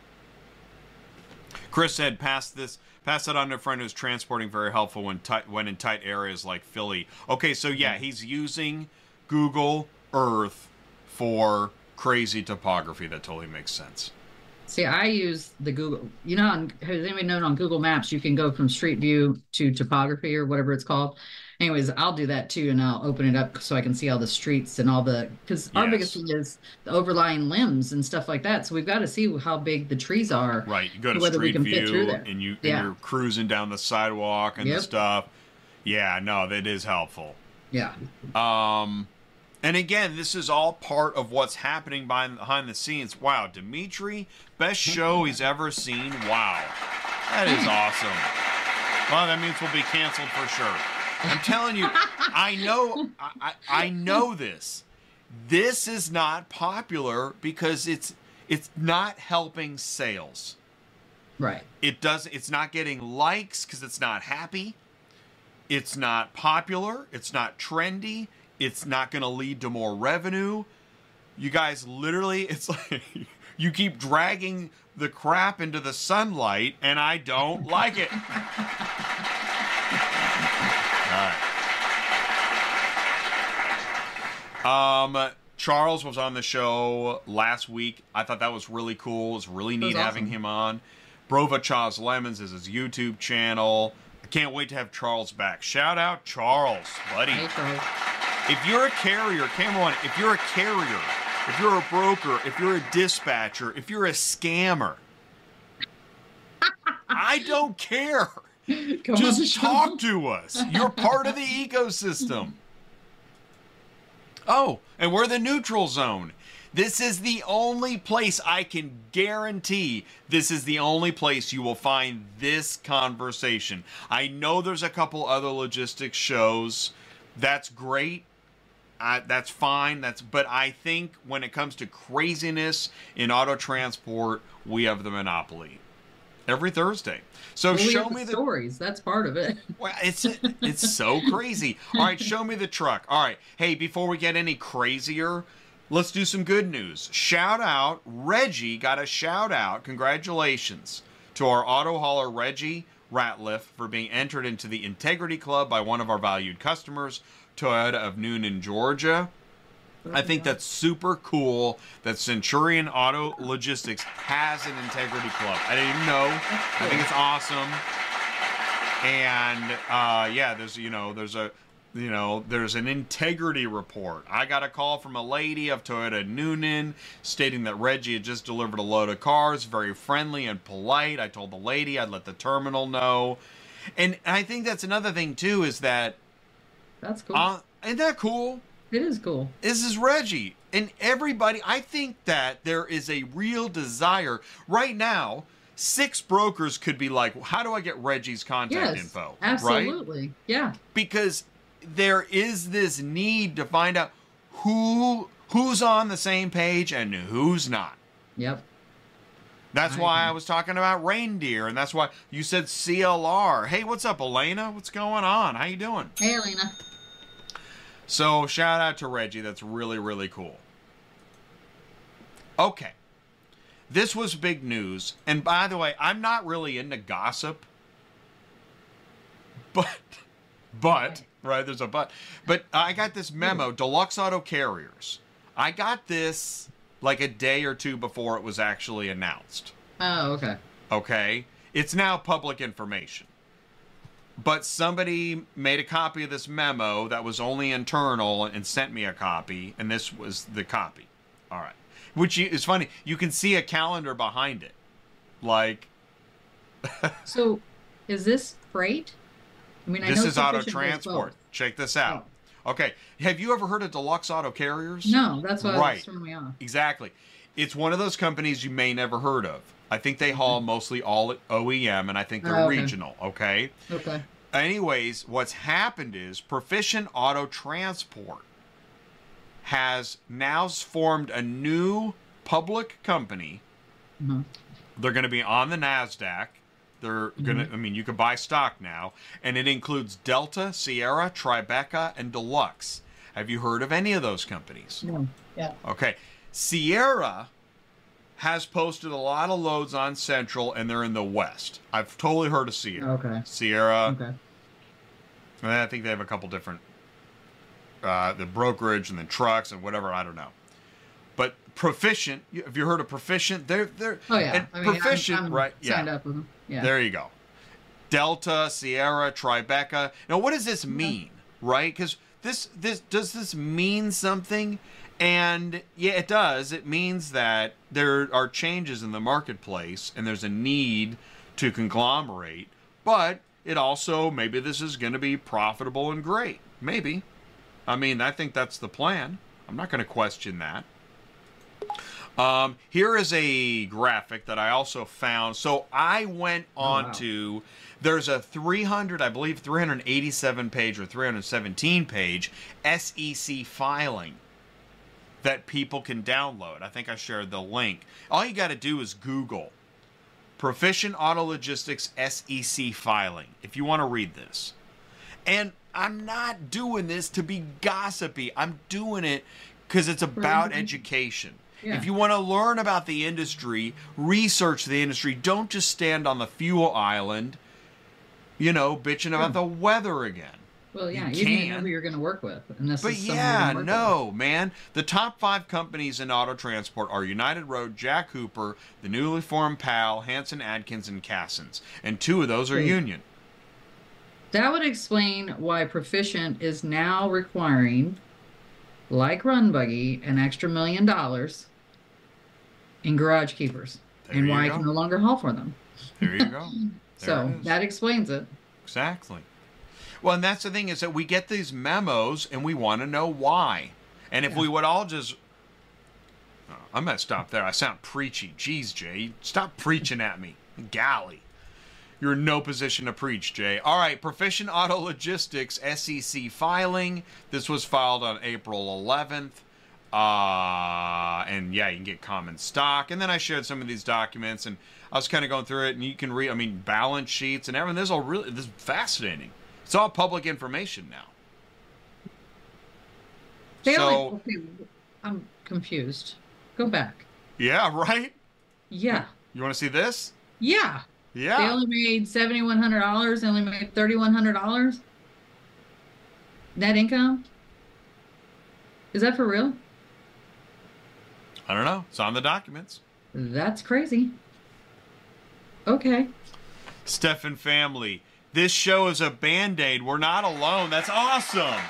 Chris said, pass this, pass that on to a friend who's transporting. Very helpful when tight, when in tight areas like Philly. Okay, so yeah, he's using Google Earth for crazy topography. That totally makes sense. See, I use the Google, you know, on, has anybody known on Google Maps, you can go from Street View to topography or whatever it's called. Anyways, I'll do that too, and I'll open it up so I can see all the streets and all the, because our Yes. biggest thing is the overlying limbs and stuff like that. So we've got to see how big the trees are. Right, you go to Whether we Street can fit through View there. and you and Yeah. you're cruising down the sidewalk and the Yep. stuff. Yeah, no, that is helpful. Yeah. Um, and again, this is all part of what's happening behind, behind the scenes. Wow, Dimitri, best show he's ever seen. Wow, that is awesome. Well, that means we'll be canceled for sure. I'm telling you, I know, I, I I know this. This is not popular because it's it's not helping sales. Right. It does. It's not getting likes because it's not happy. It's not popular. It's not trendy. It's not going to lead to more revenue. You guys, literally, it's like you keep dragging the crap into the sunlight, and I don't like it. All right. Um, Charles was on the show last week. I thought that was really cool. It was really neat was having awesome. him on. Brova Chaz Lemons is his YouTube channel. I can't wait to have Charles back. Shout out Charles, buddy. Hey, Charles. If you're a carrier, camera one, if you're a carrier, if you're a broker, if you're a dispatcher, if you're a scammer, I don't care. Come on the Just show. talk to us. You're part of the ecosystem. Oh, and we're the neutral zone. This is the only place I can guarantee this is the only place you will find this conversation. I know there's a couple other logistics shows. That's great. Uh, that's fine. That's but I think when it comes to craziness in auto transport, we have the monopoly. Every Thursday. So well, we show have me the the stories. That's part of it. Well, it's it's so crazy. All right, show me the truck. All right. Hey, before we get any crazier, let's do some good news. Shout out, Reggie got a shout out. Congratulations to our auto hauler Reggie Ratliff for being entered into the Integrity Club by one of our valued customers, Toyota of Noonan, Georgia. I think that's super cool that Centurion Auto Logistics has an Integrity Club. I didn't even know. I think it's awesome. And uh, yeah, there's you know there's a you know there's an integrity report. I got a call from a lady of Toyota Noonan stating that Reggie had just delivered a load of cars, very friendly and polite. I told the lady I'd let the terminal know, and I think that's another thing too is that That's cool. uh, isn't that cool? It is cool. This is Reggie. And everybody, I think that there is a real desire. Right now, six brokers could be like, how do I get Reggie's contact Yes, info? absolutely. Right? Yeah. Because there is this need to find out who who's on the same page and who's not. Yep. That's I why agree. I was talking about reindeer, and that's why you said C L R. Hey, what's up, Elena? What's going on? How you doing? Hey, Elena. So, shout out to Reggie. That's really, really cool. Okay. This was big news. And by the way, I'm not really into gossip. But, but, right, there's a but. But I got this memo, Deluxe Auto Carriers. I got this like a day or two before it was actually announced. Oh, okay. Okay? It's now public information. But somebody made a copy of this memo that was only internal and sent me a copy, and this was the copy. All right. Which is funny. You can see a calendar behind it. Like, So, is this freight? I mean, I this know is auto Sufficient does transport. both. Check this out. Okay. Have you ever heard of Deluxe Auto Carriers? No, that's why Right. it's throwing me off. Exactly. It's one of those companies you may never heard of. I think they haul mostly all O E M, and I think they're Oh, okay. regional. Okay. Okay. Anyways, what's happened is Proficient Auto Transport has now formed a new public company. Mhm. They're going to be on the NASDAQ. They're going to, I mean, you can buy stock now. And it includes Delta, Sierra, Tribeca, and Deluxe. Have you heard of any of those companies? No. Yeah. Okay. Sierra has posted a lot of loads on Central, and they're in the West. I've totally heard of Sierra. Okay. Sierra. Okay. And I think they have a couple different, uh, the brokerage and then trucks and whatever. I don't know. But Proficient, you- have you heard of Proficient? They're they're Oh yeah. and I mean, I'm- Proficient, I'm, right? Signed Yeah. up with them. Yeah. There you go. Delta, Sierra, Tribeca. Now, what does this mean, right? Because this this does this mean something? And yeah, it does. It means that there are changes in the marketplace, and there's a need to conglomerate. But it also, maybe this is going to be profitable and great. Maybe. I mean, I think that's the plan. I'm not going to question that. Um, here is a graphic that I also found. So I went on wow. to, there's a three hundred, I believe three hundred eighty-seven page or three hundred seventeen page S E C filing that people can download. I think I shared the link. All you got to do is Google Proficient Auto Logistics S E C filing if you want to read this. And I'm not doing this to be gossipy. I'm doing it because it's about education. Yeah. If you want to learn about the industry, research the industry, don't just stand on the fuel island, you know, bitching about the weather again. Well, yeah, You you, need to can. know who you're going to work with. And this But is someone yeah, you're gonna work no, man. The top five companies in auto transport are United Road, Jack Hooper, the newly formed P A L, Hanson Adkins, and Cassens. And two of those are Great. union. with. That would explain why Proficient is now requiring, like Run Buggy, an extra million dollars in garage keepers. There and you why I go. can no longer haul for them. There you go. There So it is. that explains it. Exactly. Well, and that's the thing is that we get these memos and we want to know why. And if Yeah. we would all just, oh, I'm gonna stop there. I sound preachy. Jeez, Jay, stop preaching at me. Golly. You're in no position to preach, Jay. All right, Proficient Auto Logistics S E C filing. This was filed on April eleventh. Uh, and yeah, you can get common stock. And then I shared some of these documents, and I was kind of going through it, and you can read, I mean, balance sheets and everything. This is all really, this is fascinating. It's all public information now. They So, only, okay, I'm confused. Go back. yeah, right? Yeah. You want to see this? Yeah. They Yeah. only made seventy-one hundred dollars. They only made thirty-one hundred dollars. Net income? Is that for real? I don't know. It's on the documents. That's crazy. Okay. Stefan family, this show is a Band-Aid. We're not alone. That's awesome.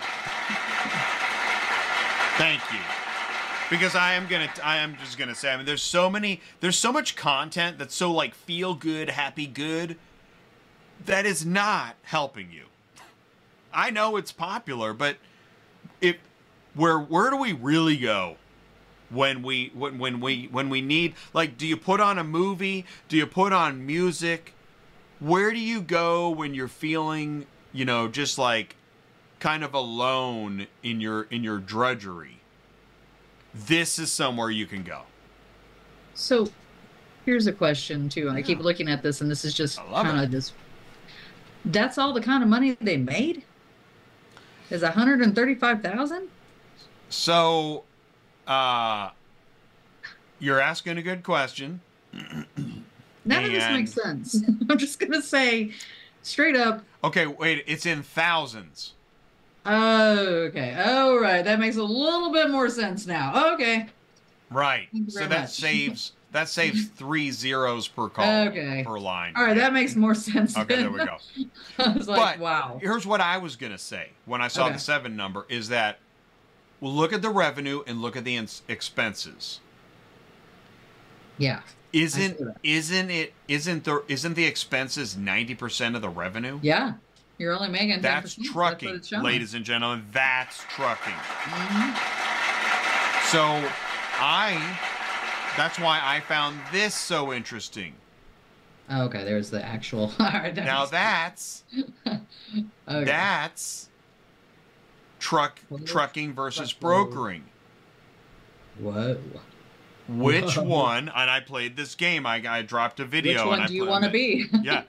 Thank you. Because I am gonna, I am just gonna say, I mean, there's so many, there's so much content that's so like feel good, happy good, that is not helping you. I know it's popular, but it, where, where do we really go when we, when, when we, when we need, like, do you put on a movie? Do you put on music? Where do you go when you're feeling, you know, just like kind of alone in your, in your drudgery? This is somewhere you can go. So here's a question too. I keep looking at this, and this is just I love kind it. of just. That's all the kind of money they made? Is one hundred thirty-five thousand? So, uh, you're asking a good question. None of this And- makes sense. I'm just gonna say, straight up. Okay, wait, it's in thousands. Oh, okay. Oh, right. That makes a little bit more sense now. Okay. Right. Thank you So very that much. saves that saves three zeros per call. Okay. Per line. All right. That makes more sense. Okay, there then. we go. I was like, But wow. here's what I was gonna say when I saw Okay. the seven number is that well, look at the revenue and look at the ins- expenses. Yeah. Isn't see that. isn't it isn't the isn't the expenses ninety percent of the revenue? Yeah. You're only making ten That's percent. trucking, That's what it's showing. ladies and gentlemen. That's trucking. Mhm. So I that's why I found this so interesting. Oh, okay. There's the actual. All right. that Now makes- that's okay. that's truck What is- trucking versus truck- brokering. What? Which Whoa. one? And I played this game. I, I dropped a video. Which and one I do you put- want to be? Yeah.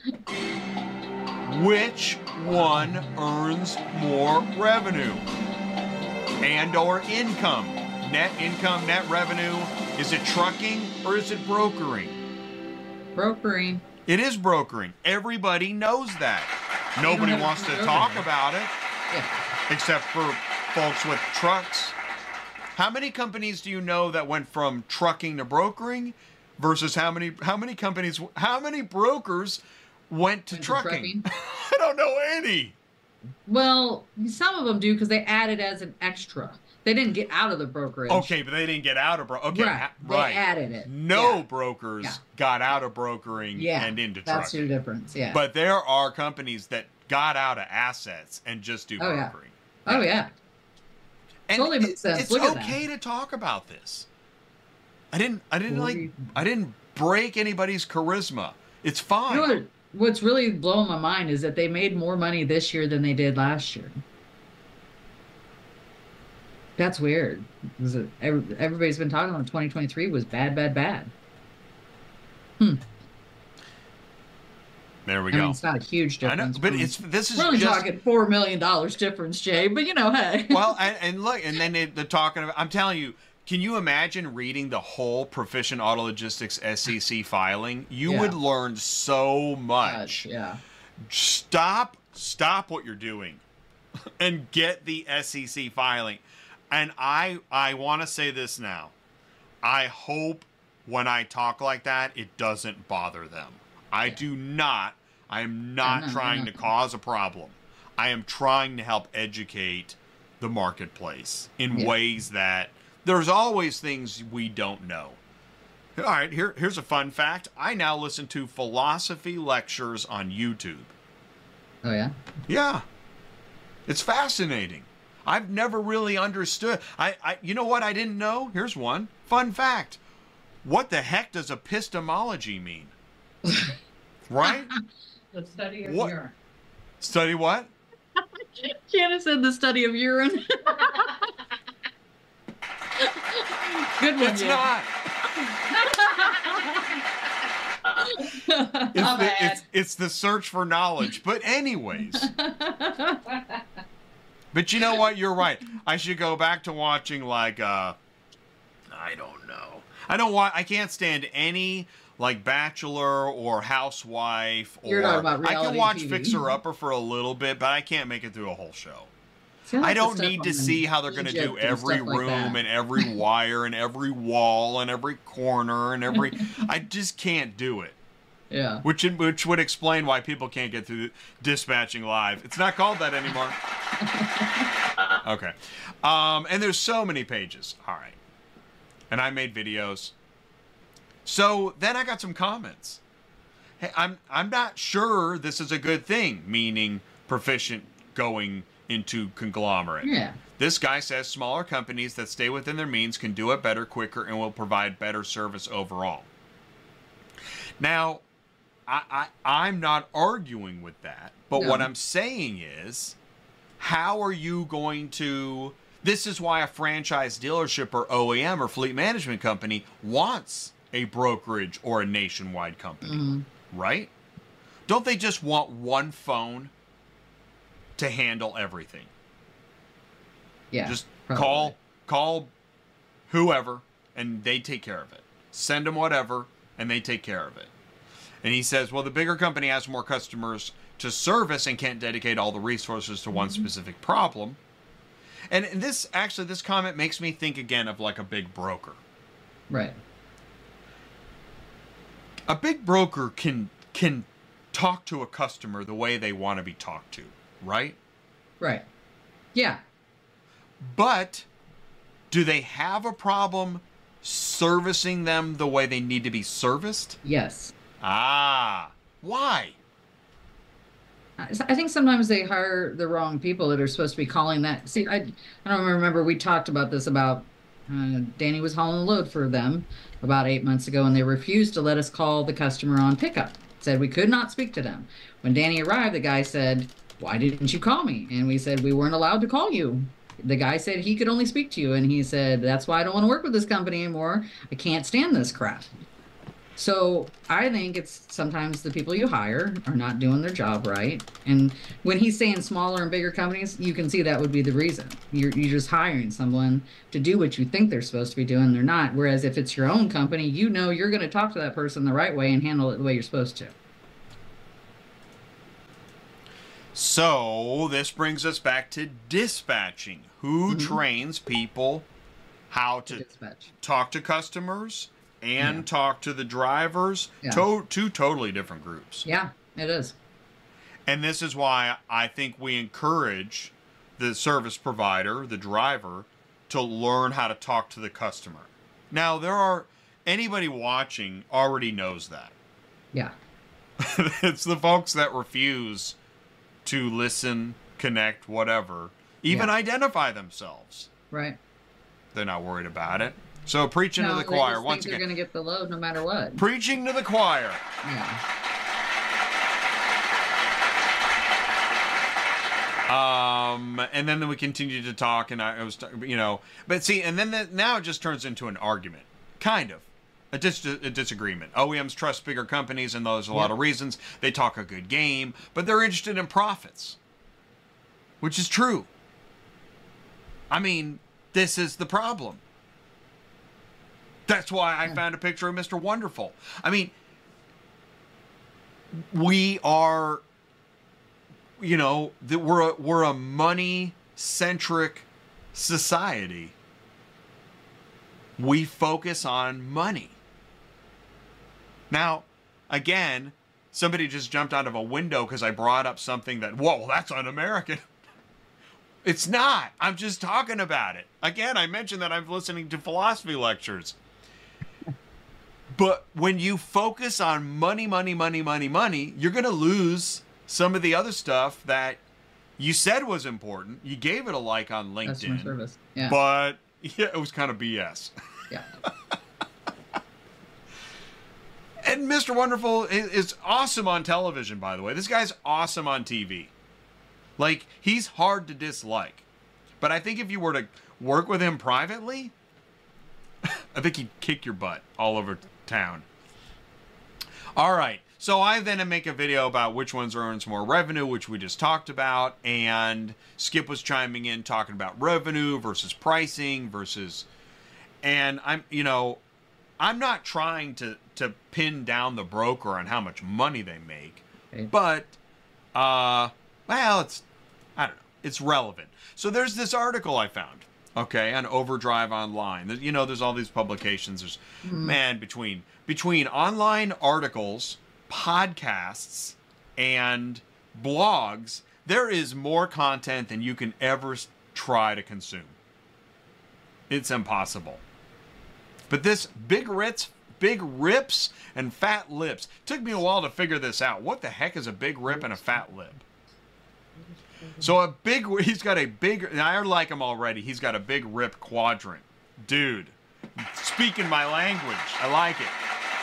Which one earns more revenue and or income? Net income, net revenue. Is it trucking or is it brokering? Brokering. It is brokering. Everybody knows that. Nobody have wants to to broker talk it. about it Yeah. except for folks with trucks. How many companies do you know that went from trucking to brokering versus how many how many companies how many brokers went to Went to trucking? trucking? I don't know any. Well, some of them do because they added as an extra. They didn't get out of the brokerage. Okay, but they didn't get out of bro. Okay, Right. ha- They right. added it. No Yeah. brokers Yeah. got out of brokering Yeah. and into That's trucking. the difference. Yeah. But there are companies that got out of assets and just do Oh, yeah. brokering. oh yeah. And Totally makes it- sense. It's Look at that. okay to talk about this. I didn't. I didn't like. Forty- I didn't break anybody's charisma. It's fine. You know what, what's really blowing my mind is that they made more money this year than they did last year. That's weird. Is it- every- Everybody's been talking about twenty twenty-three was bad, bad, bad. There we I go. mean, it's not a huge I know, difference. but from- it's this is we're only just talking four million dollars difference, Jay. But you know, hey. well, and, and look, and then they, they're talking about. I'm telling you, can you imagine reading the whole Proficient Auto Logistics S E C filing? You Yeah. would learn so much. yeah. Stop, stop what you're doing, and get the S E C filing. And I, I want to say this now. I hope when I talk like that, it doesn't bother them. I Yeah. do not. I am not I know, I trying know. to cause a problem. I am trying to help educate the marketplace in Yeah. ways that there's always things we don't know. All right, here, here's a fun fact. I now listen to philosophy lectures on YouTube. Oh yeah. Yeah. It's fascinating. I've never really understood. I, I, you know what I didn't know? Here's one fun fact. What the heck does epistemology mean? Right? The study of What? urine. Study what? Janice said the study of urine. Good one. It's Jen. not. It's My the, bad. it's, it's the search for knowledge. But anyways. But you know what? You're right. I should go back to watching like uh I don't know. I don't want I can't stand any like Bachelor or Housewife or You're talking about I can reality watch T V. Fixer Upper for a little bit, but I can't make it through a whole show. See, like I the don't stuff need to on see how they're going to Egypt do and every stuff like room that. and every wire and every wall and every corner and every I just can't do it. Yeah. Which which would explain why people can't get through Dispatching Live. It's not called that anymore. Okay. Um, and there's so many pages. All right. And I made videos. So then I got some comments. Hey, I'm I'm not sure this is a good thing, meaning Proficient going into conglomerate. Yeah. This guy says smaller companies that stay within their means can do it better, quicker, and will provide better service overall. Now, I, I, I'm not arguing with that, but No. what I'm saying is, how are you going to... This is why a franchise dealership or O E M or fleet management company wants a brokerage or a nationwide company, Mhm. right? Don't they just want one phone to handle everything? Yeah. Just probably. call call whoever and they take care of it. Send them whatever and they take care of it. And he says, well, the bigger company has more customers to service and can't dedicate all the resources to one Mhm. specific problem. And this actually this comment makes me think again of like a big broker. Right. A big broker can can talk to a customer the way they want to be talked to, right? Right. Yeah. But do they have a problem servicing them the way they need to be serviced? Yes. Ah, why? I I think sometimes they hire the wrong people that are supposed to be calling that. See, I, I don't remember. We talked about this about uh, Danny was hauling a load for them about eight months ago, and they refused to let us call the customer on pickup. Said we could not speak to them. When Danny arrived, the guy said, "Why didn't you call me?" And we said we weren't allowed to call you. The guy said he could only speak to you, and he said, "That's why I don't want to work with this company anymore. I can't stand this crap." So I think it's sometimes the people you hire are not doing their job right. And when he's saying smaller and bigger companies, you can see that would be the reason. You're, you're just hiring someone to do what you think they're supposed to be doing. They're not. Whereas if it's your own company, you know you're going to talk to that person the right way and handle it the way you're supposed to. So this brings us back to dispatching. Who Mhm. trains people how to Dispatch. talk to customers and Yeah. talk to the drivers? Yeah. To- two totally different groups. Yeah, it is. And this is why I think we encourage the service provider, the driver, to learn how to talk to the customer. Now, there are anybody watching already knows that. Yeah. It's the folks that refuse to listen, connect, whatever, even Yeah. identify themselves. Right. They're not worried about it. So preaching to No, the they choir just once think they're again. going to get the load no matter what. Preaching to the choir. Yeah. Um, and then we continued to talk, and I, I was, you know, but see, and then the, now it just turns into an argument, kind of, a, dis- a disagreement. O E Ms trust bigger companies, and there's a lot Yeah. of reasons. They talk a good game, but they're interested in profits, which is true. I mean, this is the problem. That's why I Yeah. found a picture of Mister Wonderful. I mean, we are, you know, that we're a, we're a money-centric society. We focus on money. Now, again, somebody just jumped out of a window because I brought up something that, whoa, that's un-American. It's not. I'm just talking about it. Again, I mentioned that I'm listening to philosophy lectures. But when you focus on money, money, money, money, money, you're going to lose some of the other stuff that you said was important. You gave it a like on Customer LinkedIn, service. Yeah. but yeah, it was kind of B S. Yeah. And Mister Wonderful is, is awesome on television, by the way. This guy's awesome on T V. Like, he's hard to dislike. But I think if you were to work with him privately, I think he'd kick your butt all over town. All right. So I then make a video about which ones earns more revenue, which we just talked about. And Skip was chiming in talking about revenue versus pricing versus... And I'm, you know, I'm not trying to, to pin down the broker on how much money they make. Okay. But, uh, well, it's, I don't know, it's relevant. So there's this article I found, okay, on Overdrive Online. You know, there's all these publications. There's, mm-hmm. man, between between online articles, podcasts, and blogs, there is more content than you can ever try to consume. It's impossible. But this Big Ritz, Big Rips and Fat Lips, took me a while to figure this out. What the heck is a big rip and a fat lip? So a big, he's got a big, I like him already. He's got a big rip quadrant. Dude, speaking my language. I like it.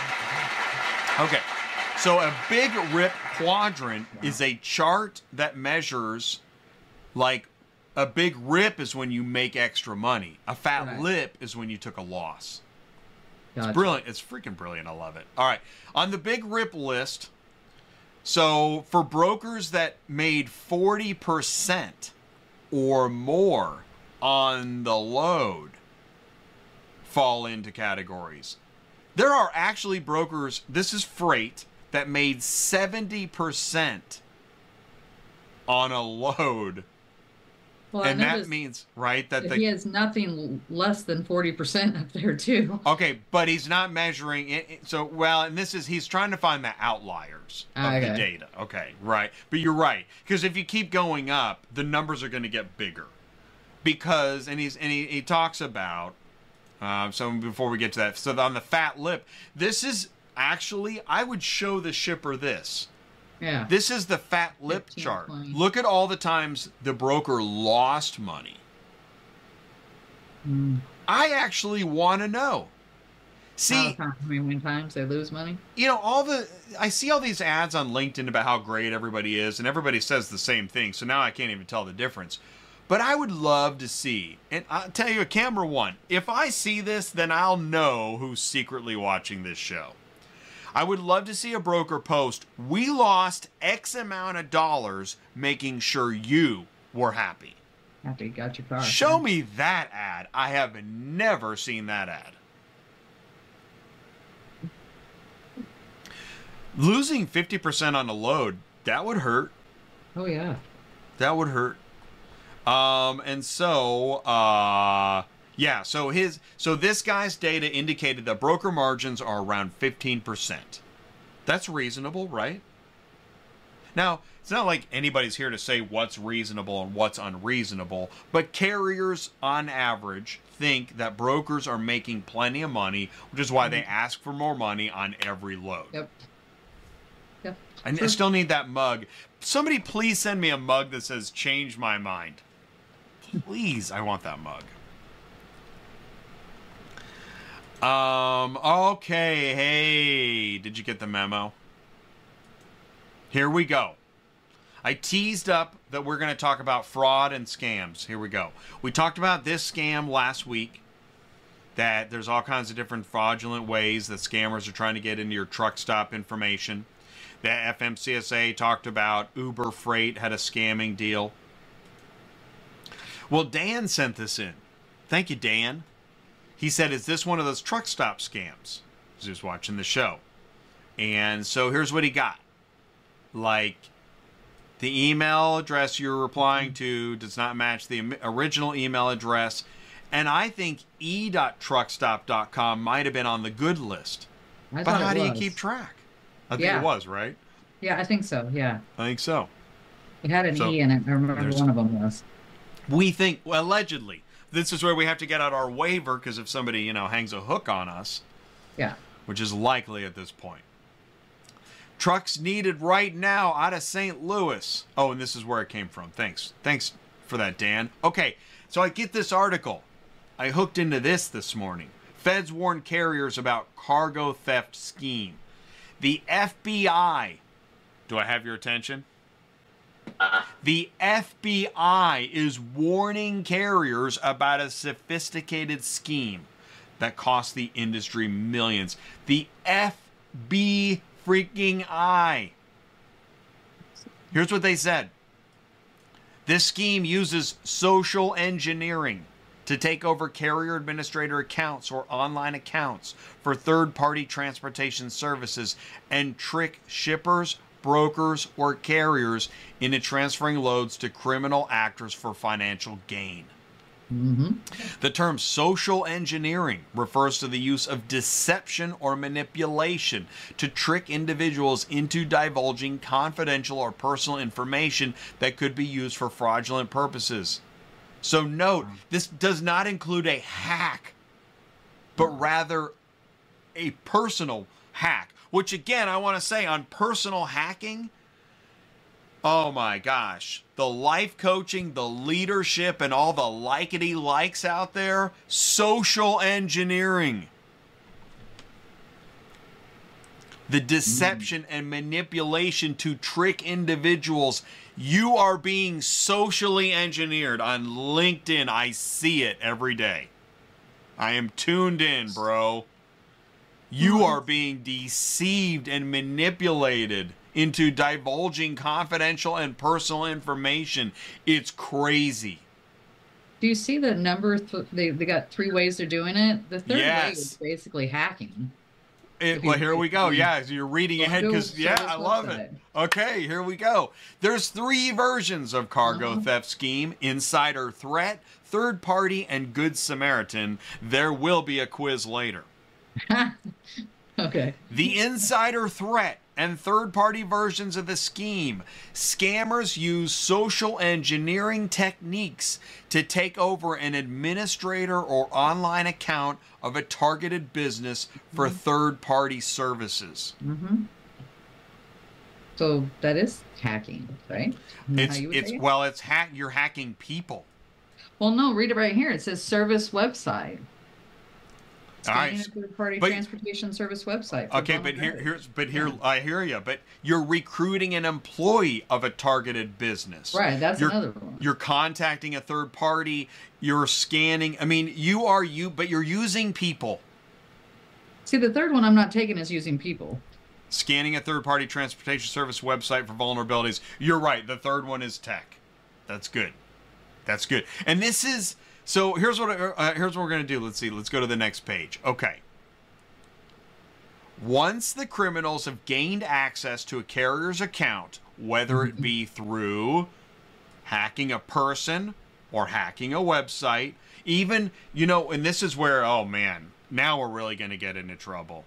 Okay. So a big rip quadrant is a chart that measures, like, a big rip is when you make extra money. A fat right. lip is when you took a loss. Gotcha. It's brilliant. It's freaking brilliant. I love it. All right. On the big rip list, so for brokers that made forty percent or more on the load fall into categories. There are actually brokers, this is freight, that made seventy percent on a load. Well, and that means, right, that if the, he has nothing less than forty percent up there too. Okay, but he's not measuring it. So, well, and this is, he's trying to find the outliers of okay. the data. Okay, right. But you're right. Because if you keep going up, the numbers are going to get bigger. Because, and he's, and he, he talks about, uh, so before we get to that, so on the fat lip, this is actually, I would show the shipper this. Yeah. This is the fat lip chart. Look at all the times the broker lost money. Mm. I actually want to know. See, how many times they lose money? You know, all the I see all these ads on LinkedIn about how great everybody is, and everybody says the same thing. So now I can't even tell the difference. But I would love to see, and I'll tell you, camera one, if I see this, then I'll know who's secretly watching this show. I would love to see a broker post, we lost X amount of dollars making sure you were happy. After you got your car. Show me that ad. I have never seen that ad. Losing fifty percent on a load, that would hurt. Oh, yeah. That would hurt. Um, and so, uh... yeah, so his so this guy's data indicated that broker margins are around fifteen percent. That's reasonable, right? Now, it's not like anybody's here to say what's reasonable and what's unreasonable, but carriers on average think that brokers are making plenty of money, which is why they ask for more money on every load. Yep. Yep. I, I still need that mug. Somebody please send me a mug that says change my mind. Please, I want that mug. Um, okay, hey, did you get the memo? Here we go. I teased up that we're going to talk about fraud and scams. Here we go. We talked about this scam last week, that there's all kinds of different fraudulent ways that scammers are trying to get into your truck stop information. The F M C S A talked about Uber Freight had a scamming deal. Well, Dan sent this in. Thank you, Dan. He said, is this one of those truck stop scams? He was watching the show. And so here's what he got. Like, the email address you're replying to does not match the original email address. And I think e dot truckstop dot com might have been on the good list. I but how do was. you keep track? I think yeah. it was, right? Yeah, I think so, yeah. I think so. It had an so, E in it. I remember one of them was. We think, well, allegedly. This is where we have to get out our waiver, because if somebody, you know, hangs a hook on us, yeah, which is likely at this point. Trucks needed right now out of Saint Louis. Oh, and this is where it came from. Thanks. Thanks for that, Dan. Okay, so I get this article. I hooked into this this morning. Feds warn carriers about cargo theft scheme. The F B I. Do I have your attention? The F B I is warning carriers about a sophisticated scheme that costs the industry millions. The F B freaking I. Here's what they said. This scheme uses social engineering to take over carrier administrator accounts or online accounts for third-party transportation services and trick shippers, brokers, or carriers into transferring loads to criminal actors for financial gain. Mm-hmm. The term social engineering refers to the use of deception or manipulation to trick individuals into divulging confidential or personal information that could be used for fraudulent purposes. So note, this does not include a hack, but rather a personal hack, which again, I want to say on personal hacking, oh my gosh, the life coaching, the leadership, and all the likety likes out there, social engineering. The deception and manipulation to trick individuals. You are being socially engineered on LinkedIn. I see it every day. I am tuned in, bro. You are being deceived and manipulated into divulging confidential and personal information. It's crazy. Do you see the number? Th they, they got three ways they're doing it. The third Yes. way is basically hacking. It, well, here we go. Yeah, so you're reading ahead because, yeah, I love website. it. Okay, here we go. There's three versions of cargo Uh-huh. theft scheme: insider threat, third party, and good Samaritan. There will be a quiz later. Okay. The insider threat and third-party versions of the scheme. Scammers use social engineering techniques to take over an administrator or online account of a targeted business for third-party services. Mm-hmm. So that is hacking, right? It's How you would it's say it? well, it's hack. You're hacking people. Well, no, read it right here. It says service website. All right. Scanning a third-party But- transportation service website. for Okay, but here, vulnerability. here's but here I hear you. But you're recruiting an employee of a targeted business. Right, that's you're, another one. You're contacting a third party. You're scanning. I mean, you are you, but you're using people. See, the third one I'm not taking is using people. Scanning a third party transportation service website for vulnerabilities. You're right. The third one is tech. That's good. That's good. And this is so. Here's what uh, here's what we're gonna do. Let's see. Let's go to the next page. Okay. Once the criminals have gained access to a carrier's account, whether it be through hacking a person or hacking a website, even, you know, and this is where, oh man, now we're really going to get into trouble.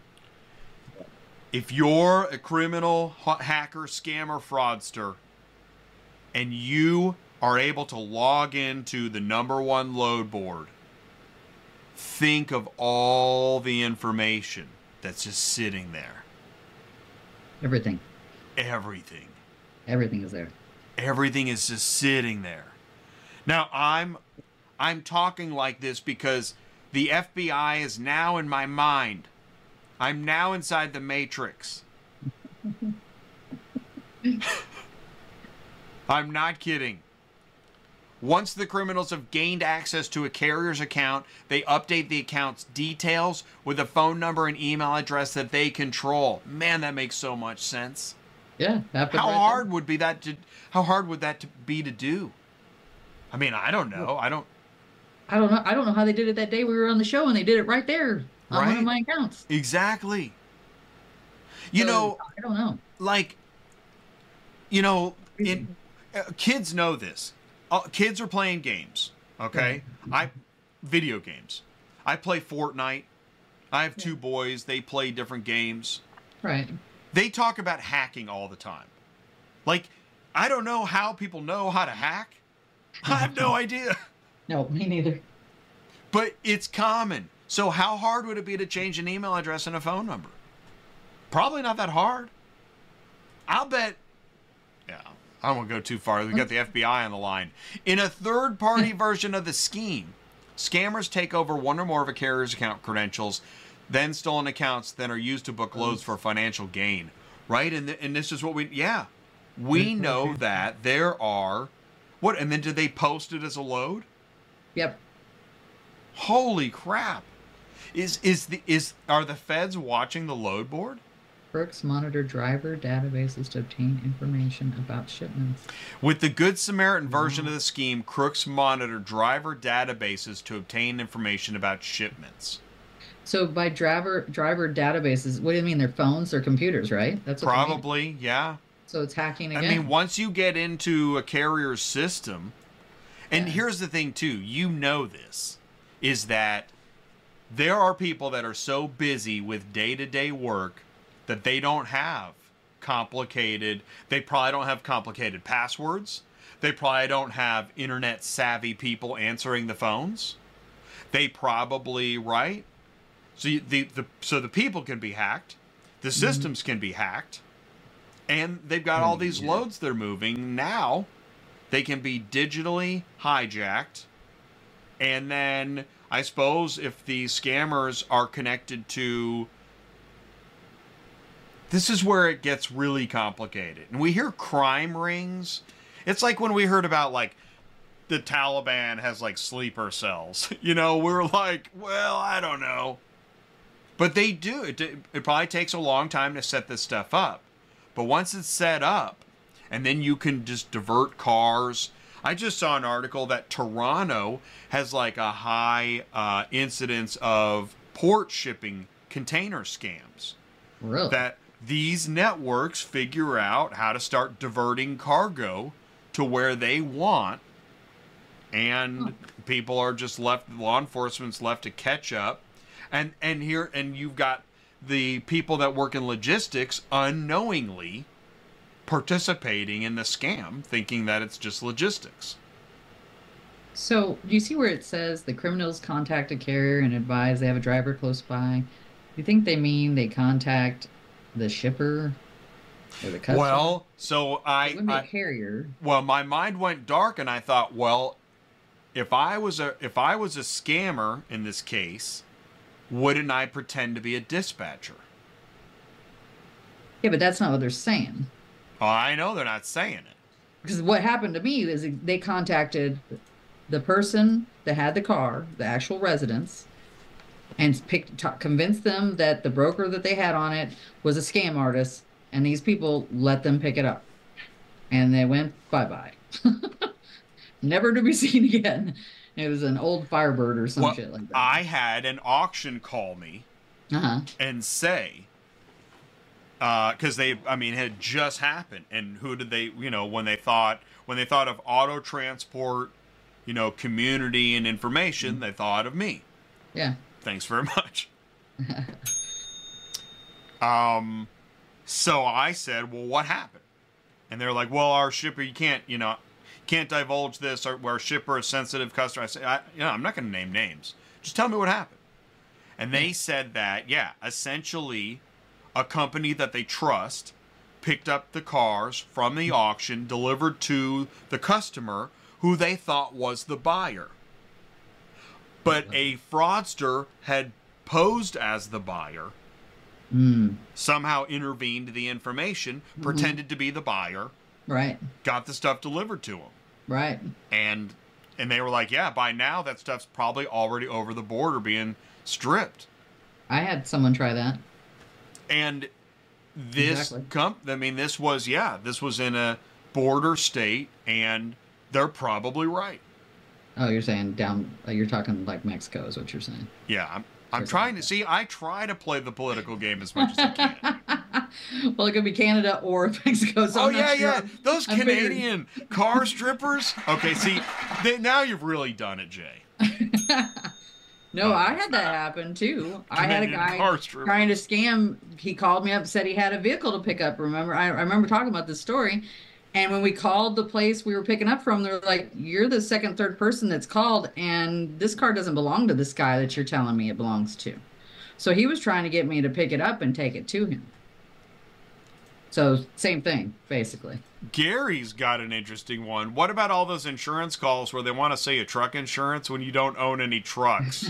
If you're a criminal, ha- hacker, scammer, fraudster, and you are able to log into the number one load board, think of all the information that's just sitting there. Everything. Everything. Everything is there. Everything is just sitting there. Now, I'm I'm talking like this because the F B I is now in my mind. I'm now inside the Matrix. I'm not kidding. Once the criminals have gained access to a carrier's account, they update the account's details with a phone number and email address that they control. Man, that makes so much sense. Yeah. happened How right hard there. would be that to how hard would that to be to do? I mean, I don't know. I don't I don't know. I don't know how they did it that day we were on the show, and they did it right there on one Right. of my accounts. exactly. You So, know, I don't know. like you know, in, uh, kids know this. Uh, kids are playing games, okay? I video games. I play Fortnite. I have two boys. They play different games. Right. They talk about hacking all the time. Like, I don't know how people know how to hack. I have no idea. No, me neither. But it's common. So how hard would it be to change an email address and a phone number? Probably not that hard. I'll bet. Yeah, I don't want to go too far. We got the F B I on the line. In a third-party version of the scheme, scammers take over one or more of a carrier's account credentials, then stolen accounts that are used to book loads for financial gain. Right? And, th- and this is what we, yeah. We know that there are, what, and then did they post it as a load? Yep. Holy crap. Is, is the, is, are the feds watching the load board? Crooks monitor driver databases to obtain information about shipments. With the Good Samaritan version of the scheme, crooks monitor driver databases to obtain information about shipments. So by driver driver databases, what do you mean? Their phones, their computers, right? That's what they mean. Probably, yeah. So it's hacking again. I mean, once you get into a carrier's system, and Yeah. here's the thing too, you know this, is that there are people that are so busy with day-to-day work that they don't have complicated, they probably don't have complicated passwords. They probably don't have internet savvy people answering the phones. They probably, right? So you, the, the so the people can be hacked, the systems mm-hmm. can be hacked, and they've got all these yeah. loads they're moving. Now they can be digitally hijacked, and then I suppose if the scammers are connected to, this is where it gets really complicated. And we hear crime rings. It's like when we heard about like the Taliban has like sleeper cells. You know, we're like, well, I don't know. But they do. It, it probably takes a long time to set this stuff up. But once it's set up, and then you can just divert cars. I just saw an article that Toronto has like a high uh, incidence of port shipping container scams. Really? That these networks figure out how to start diverting cargo to where they want. And huh. people are just left, law enforcement's left to catch up. And and here and you've got the people that work in logistics unknowingly participating in the scam, thinking that it's just logistics. So, do you see where it says the criminals contact a carrier and advise they have a driver close by? Do you think they mean they contact the shipper or the customer? Well, so I, it wouldn't be I a carrier. Well, my mind went dark, and I thought, well, if I was a if I was a scammer in this case, wouldn't I pretend to be a dispatcher? Yeah, but that's not what they're saying. Oh, I know they're not saying it. Because what happened to me is they contacted the person that had the car, the actual residents, and picked, t- convinced them that the broker that they had on it was a scam artist, and these people let them pick it up. And they went bye-bye. Never to be seen again. It was an old Firebird or some well, shit like that. I had an auction call me uh-huh. and say, because uh, they, I mean, it had just happened, and who did they, you know, when they thought, when they thought of auto transport, you know, community and information, mm-hmm. they thought of me. Yeah. Thanks very much. um, so I said, well, what happened? And they're like, well, our shipper, you can't, you know, can't divulge this. Our, our shipper is sensitive customer. I said, I, you know, I'm not going to name names. Just tell me what happened. And they said that, yeah, essentially a company that they trust picked up the cars from the auction, delivered to the customer who they thought was the buyer. But a fraudster had posed as the buyer, mm. somehow intervened the information, mm-hmm. pretended to be the buyer, right? Got the stuff delivered to them, right? And and they were like, yeah, by now that stuff's probably already over the border being stripped. I had someone try that. And this exactly. comp, I mean, this was, yeah, this was in a border state, and they're probably right. Oh, you're saying down, you're talking like Mexico is what you're saying. Yeah, I'm, I'm trying to, see, I try to play the political game as much as I can. Well, it could be Canada or Mexico. So oh, I'm yeah, not sure. yeah. Those I'm Canadian figured. car strippers. Okay, see, they, now you've really done it, Jay. No, oh, I had that happen too. I had a guy trying to scam. He called me up and said he had a vehicle to pick up. Remember, I, I remember talking about this story. And when we called the place we were picking up from, they're like, you're the second, third person that's called, and this car doesn't belong to this guy that you're telling me it belongs to. So he was trying to get me to pick it up and take it to him. So same thing, basically. Gary's got an interesting one. What about all those insurance calls where they want to say a truck insurance when you don't own any trucks?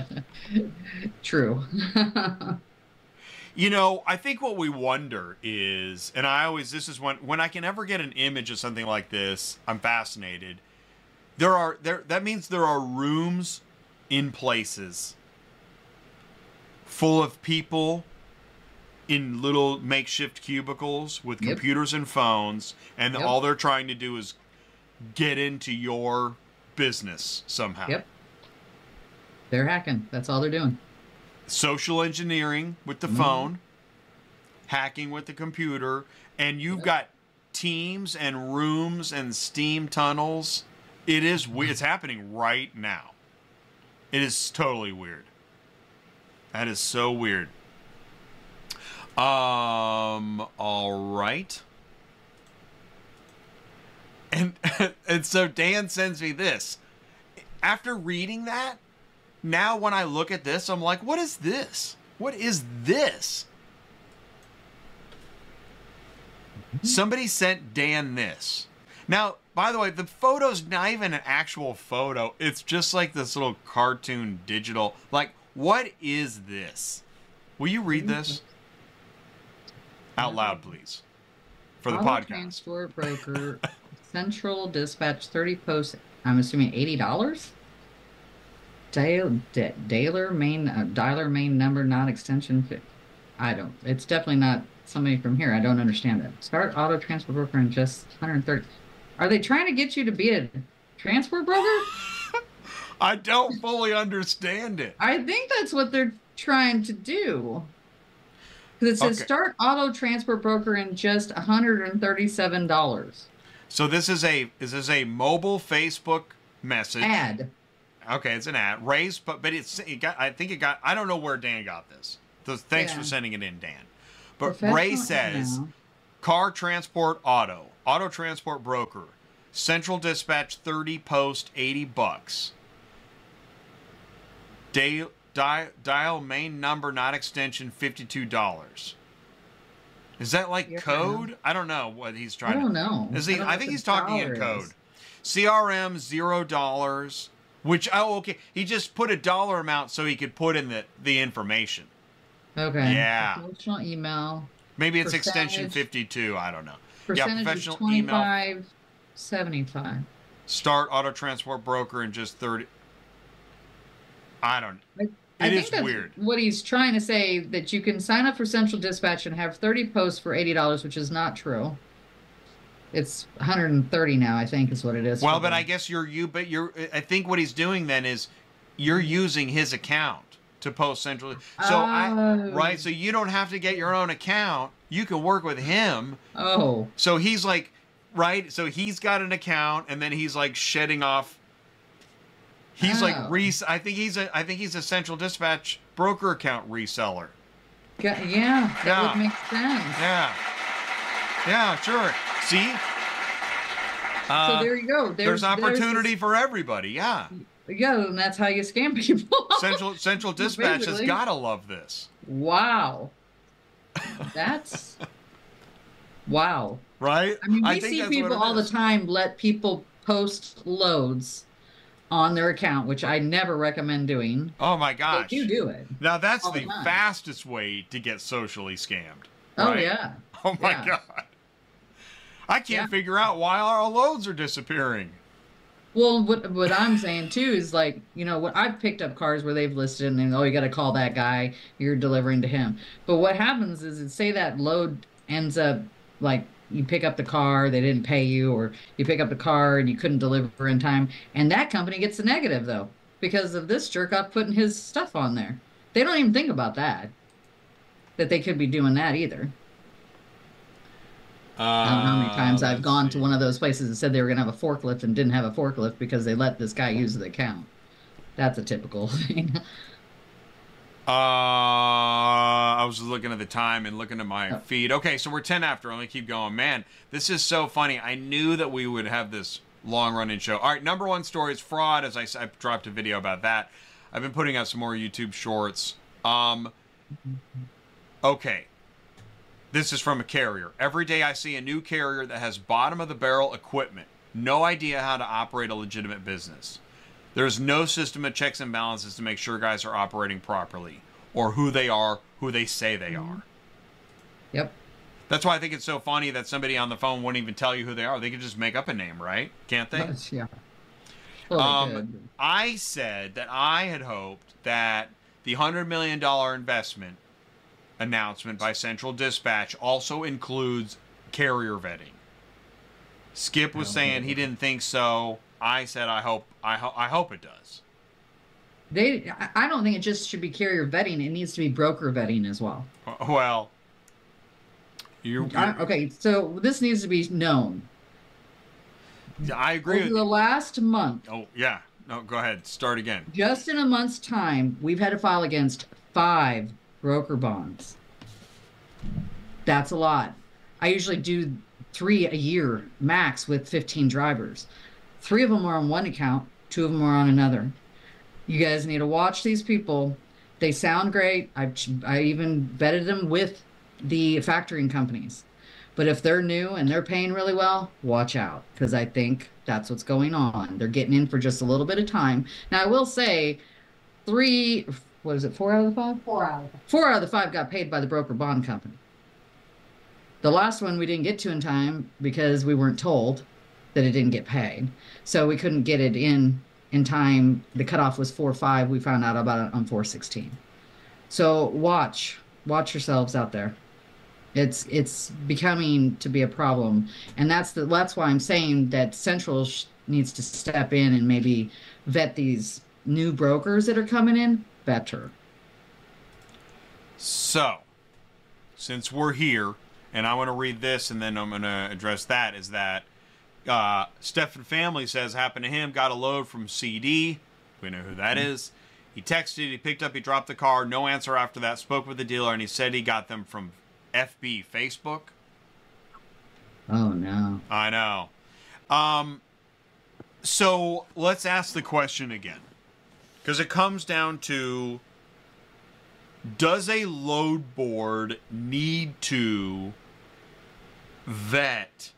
True. You know, I think what we wonder is, and I always, this is when, when I can ever get an image of something like this, I'm fascinated. There are, there, that means there are rooms in places full of people in little makeshift cubicles with Yep. computers and phones, and Yep. all they're trying to do is get into your business somehow. Yep. They're hacking. That's all they're doing. Social engineering with the Mhm. phone, hacking with the computer, and you've Yep. got teams and rooms and steam tunnels. It is we- it's happening right now. It is totally weird. That is so weird. Um all right. And and so Dan sends me this. After reading that, now when I look at this, I'm like, what is this? What is this? Somebody sent Dan this. Now, by the way, the photo's not even an actual photo. It's just like this little cartoon digital. Like, what is this? Will you read this? Out loud, please. For the Auto podcast. Transport broker, Central Dispatch, thirty posts. I'm assuming eighty dollars. Dial, di- dialer main, uh, dialer main number, not extension. fi- I don't. It's definitely not somebody from here. I don't understand it. Start auto transport broker in just one hundred thirty. Are they trying to get you to be a transport broker? I don't fully understand it. I think that's what they're trying to do. Because it says Okay. start auto transport broker in just one hundred thirty-seven dollars. So this is a is this a mobile Facebook message? Ad. Okay, it's an ad. Ray's, but but it's it got. I think it got. I don't know where Dan got this. So thanks Yeah. for sending it in, Dan. But Professional Ray says, email. car transport auto, auto transport broker, Central Dispatch thirty post eighty bucks. Dial dial, dial main number not extension fifty two dollars. Is that like Yeah. code? I don't know what he's I trying to. don't know. Is he, don't know I what think the he's talking in dollar code. is. C R M zero dollars. Which oh okay, he just put a dollar amount so he could put in the the information. Okay. Yeah. Professional email. Maybe it's extension Percentage. fifty-two. I don't know. Percentage yeah, professional is twenty-five seventy-five. Start auto transport broker in just thirty. I don't. I- It I is think that's weird. what he's trying to say, that you can sign up for Central Dispatch and have thirty posts for eighty dollars, which is not true. It's one hundred thirty now, I think, is what it is. Well, for but them. I guess you're you. But you're. I think what he's doing then is you're using his account to post centrally. So I Oh. right. So you don't have to get your own account. You can work with him. Oh, So he's like, right? So he's got an account, and then he's like shedding off. He's like Oh. res. I think he's a. I think he's a Central Dispatch broker account reseller. Ga- yeah, that Yeah. would make sense. Yeah. Yeah. Sure. See. So Uh, there you go. there's, There's, opportunity There's for everybody. Yeah. this, yeah, and that's how you scam people. Central Central Dispatch has Basically. got to love this, Wow, that's wow. right? I mean, we think see that's people what it all the is. time let people post loads on their account, which I never recommend doing. Oh my They gosh. do do it. Now that's all the the time. fastest way to get socially scammed. Oh right? yeah. Oh my Yeah. god. I can't Yeah. figure out why our loads are disappearing. Well, what what I'm saying too is, like, you know, what I've picked up cars where they've listed and then, oh, you got to call that guy, you're delivering to him. But what happens is, it say that load ends up, like, you pick up the car, they didn't pay you, or you pick up the car and you couldn't deliver in time, and that company gets a negative though because of this jerk off putting his stuff on there. They don't even think about that, that they could be doing that either. Uh, I don't know how many times I've let's gone see. to one of those places and said they were going to have a forklift and didn't have a forklift because they let this guy use the account. That's a typical thing. Uh, I was looking at the time and looking at my Oh. feed. Okay, so we're ten after. Let me keep going. Man, this is so funny. I knew that we would have this long running show. All right, number one story is fraud. As I said, I dropped a video about that. I've been putting out some more YouTube shorts. Um, okay. This is from a carrier. Every day I see a new carrier that has bottom of the barrel equipment. No idea how to operate a legitimate business. There's no system of checks and balances to make sure guys are operating properly, or who they are, who they say they are. Yep. That's why I think it's so funny that somebody on the phone wouldn't even tell you who they are. They could just make up a name, right? Can't they? That's- yeah. Well, they Um, could. I said that I had hoped that the one hundred million dollars investment announcement by Central Dispatch also includes carrier vetting. Skip was saying he didn't think so. I said I hope I, ho- I hope it does. They, I- I don't think it just should be carrier vetting. It needs to be broker vetting as well. Well, you. I, okay, so this needs to be known. I agree. Over With the you. last month, Oh yeah. No, go ahead. Start again. just in a month's time, we've had to file against five broker bonds. That's a lot. I usually do three a year max with fifteen drivers. Three of them are on one account, two of them are on another. You guys need to watch these people. They sound great. I've I even vetted them with the factoring companies. But if they're new and they're paying really well, watch out, because I think that's what's going on. They're getting in for just a little bit of time. Now, I will say three, what is it, four out of the five? Four out of it. Four out of the five got paid by the broker bond company. The last one we didn't get to in time because we weren't told that it didn't get paid. So we couldn't get it in in time. The cutoff was four five. We found out about it on four sixteen. So watch. Watch yourselves out there. It's it's becoming to be a problem. And that's the that's why I'm saying that Central sh- needs to step in and maybe vet these new brokers that are coming in better. So, since we're here, and I want to read this and then I'm going to address that, is that uh, Stephen Family says happened to him, got a load from C D. We know who that is. He texted, he picked up, he dropped the car, no answer after that, spoke with the dealer, and he said he got them from F B, Facebook. Oh no. I know. Um, so let's ask the question again. Because it comes down to, does a load board need to vet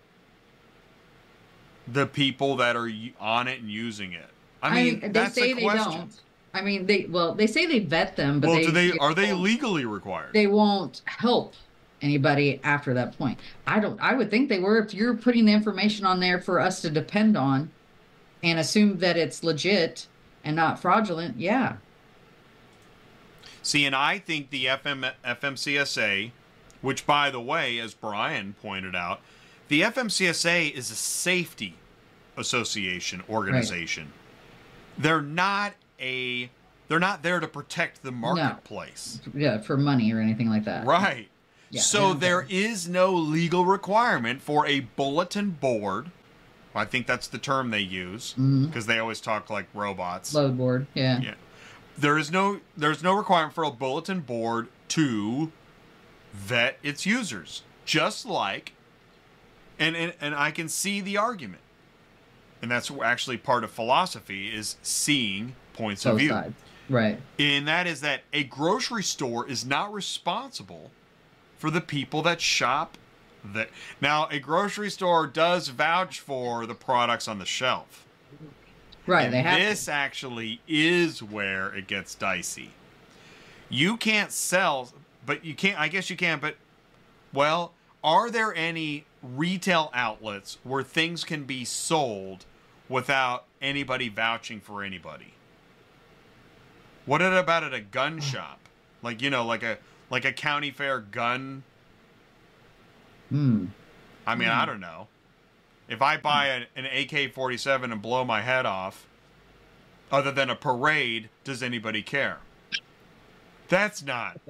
the people that are y- on it and using it? I mean, they that's say the they question. don't. I mean, they well, they say they vet them, but Well, they, do they are they won't- legally required? They won't help anybody after that point. I don't. I would think they were. If you're putting the information on there for us to depend on, and assume that it's legit and not fraudulent, yeah. See, and I think the F M, F M C S A, which, by the way, as Brian pointed out, the F M C S A is a safety association organization. They're not a. They're not there to protect the marketplace. Yeah, for money or anything like that. Right. Yeah, so they there don't- is no legal requirement for a bulletin board. I think that's the term they use because Mhm. they always talk like robots. Load board. Yeah. Yeah. There is no there's no requirement for a bulletin board to vet its users. Just like and and, and I can see the argument. And that's actually part of philosophy is seeing points of Both view. sides. Right. And that is that a grocery store is not responsible for the people that shop that. Now, a grocery store does vouch for the products on the shelf. Right. And they have. this actually is where it gets dicey. You can't sell, but you can't, I guess you can, but, well, are there any retail outlets where things can be sold without anybody vouching for anybody? What about at a gun shop? Like, you know, like a like a county fair gun? Hmm. I mean, I don't know. If I buy an, an A K forty-seven and blow my head off, other than a parade, does anybody care? That's not.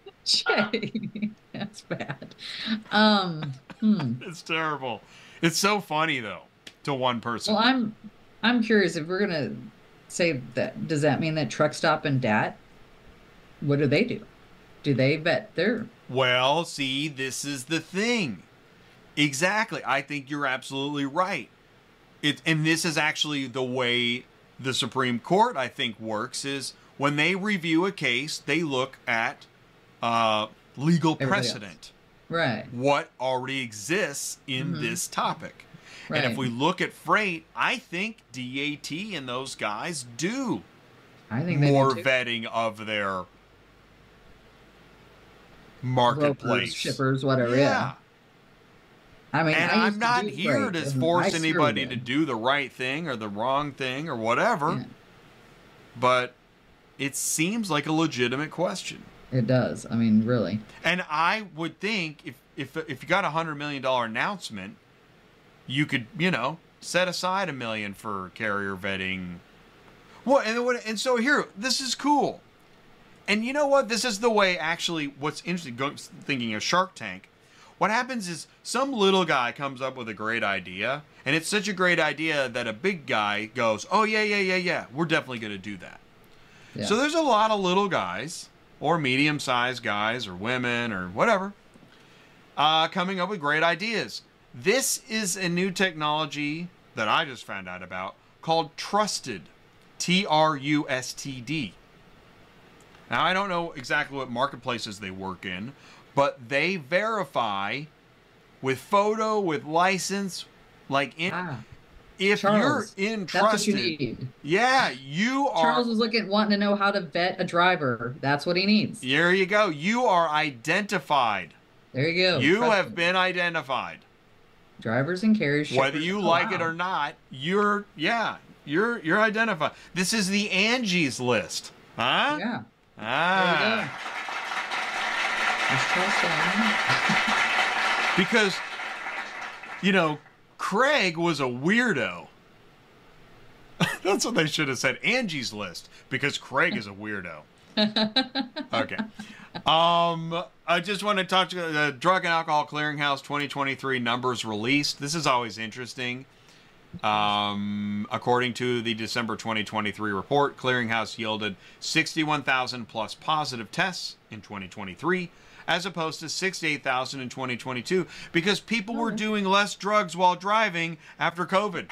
Jay, that's bad. Um. Hmm. It's terrible. It's so funny though to one person. Well, I'm I'm curious if we're gonna say that. Does that mean that Truck Stop and D A T? What do they do? Do they vet their? Well, see, this is the thing. Exactly. I think you're absolutely right. It and this is actually the way the Supreme Court, I think, works is when they review a case, they look at uh, legal Everybody precedent. Right. what already exists in Mhm. this topic. Right. And if we look at freight, I think D A T and those guys do I think they more do too. vetting of their Brokers, marketplace. shippers, whatever. Yeah. Yeah. I mean, And I I'm used not to do here freight, to and force I sure anybody did. to do the right thing or the wrong thing or whatever, Yeah, but it seems like a legitimate question. it does. I mean, really. And I would think if if if you got a hundred million dollar announcement, you could, you know, set aside a million for carrier vetting. Well, and what and so here, this is cool. And you know what? This is the way actually what's interesting, going, thinking of Shark Tank. What happens is some little guy comes up with a great idea, and it's such a great idea that a big guy goes, "Oh yeah, yeah, yeah, yeah, we're definitely going to do that." Yeah. So there's a lot of little guys or medium-sized guys or women or whatever uh, coming up with great ideas. This is a new technology that I just found out about called Trusted, T R U S T D. Now, I don't know exactly what marketplaces they work in, but they verify with photo, with license, like in, Ah, if Charles, you're in that's what you Trusted, need. yeah, you are. Charles was looking, wanting to know how to vet a driver. That's what he needs. There you go. You are identified. There you go. You Trust have me. been identified. Drivers and carriers. Whether shippers. you Oh, like wow. it or not, you're yeah, you're you're identified. This is the Angie's List, huh? Yeah. Ah, There you go. Just trust him. because you know Craig was a weirdo. That's what they should have said. Angie's List, because Craig is a weirdo. Okay. Um, I just want to touch the Drug and Alcohol Clearinghouse twenty twenty-three numbers released. This is always interesting. Um, according to the December twenty twenty-three report, Clearinghouse yielded sixty-one thousand plus positive tests in twenty twenty-three, as opposed to sixty-eight thousand in twenty twenty-two, because people were doing less drugs while driving after COVID.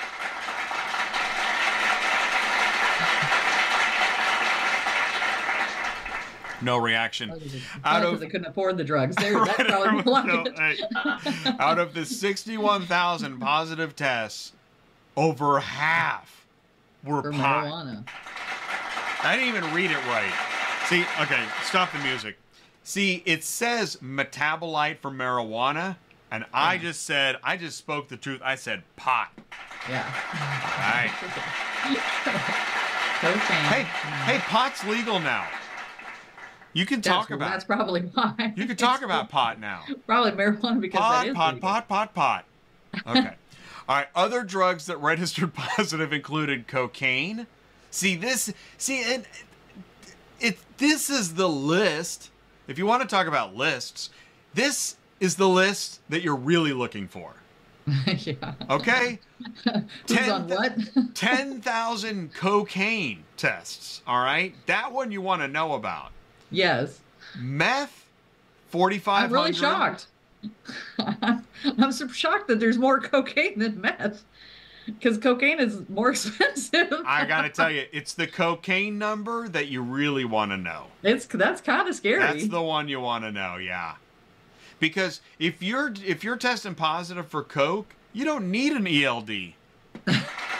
No reaction. Out Out because of they couldn't afford the drugs. There, that's Right, probably a lot no, of it. hey, out of the sixty-one thousand positive tests, over half were For pot. marijuana. I didn't even read it right. See, okay, stop the music. See, it says metabolite for marijuana, and I Yeah. just said, I just spoke the truth. I said pot. Yeah. Right. Cocaine. Hey, hey, pot's legal now. You can That's, talk about That's probably why. you can talk about pot now. Probably marijuana because that Pot, is pot, legal. pot, pot, pot. Okay. All right. Other drugs that registered positive included cocaine. See this. See it. It. This is the list. If you want to talk about lists, this is the list that you're really looking for. Yeah. Okay. Who's on what? ten thousand cocaine tests. All right. That one you want to know about. Yes. Meth. forty-five hundred. I'm really shocked. I'm so shocked that there's more cocaine than meth. Because cocaine is more expensive. I gotta tell you, it's the cocaine number that you really want to know. It's that's kind of scary. That's the one you want to know, yeah. Because if you're if you're testing positive for coke, you don't need an E L D. You're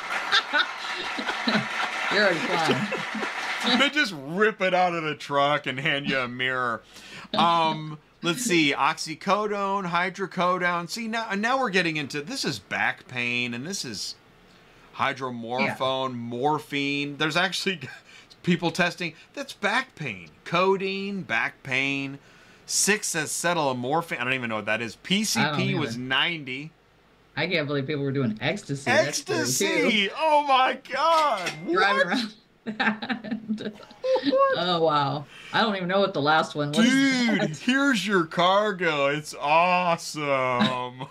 already flying. They just rip it out of the truck and hand you a mirror. Um, let's see, oxycodone, hydrocodone. See, now now we're getting into this is back pain, and this is hydromorphone, morphine. There's actually people testing that's back pain, codeine, back pain. Six acetylmorphine. I don't even know what that is. P C I P don't was either. ninety. I can't believe people were doing ecstasy. That's scary, too. Ecstasy! Oh my God! Driving What? around. that. Oh wow! I don't even know what the last one was. Dude, here's your cargo. It's awesome.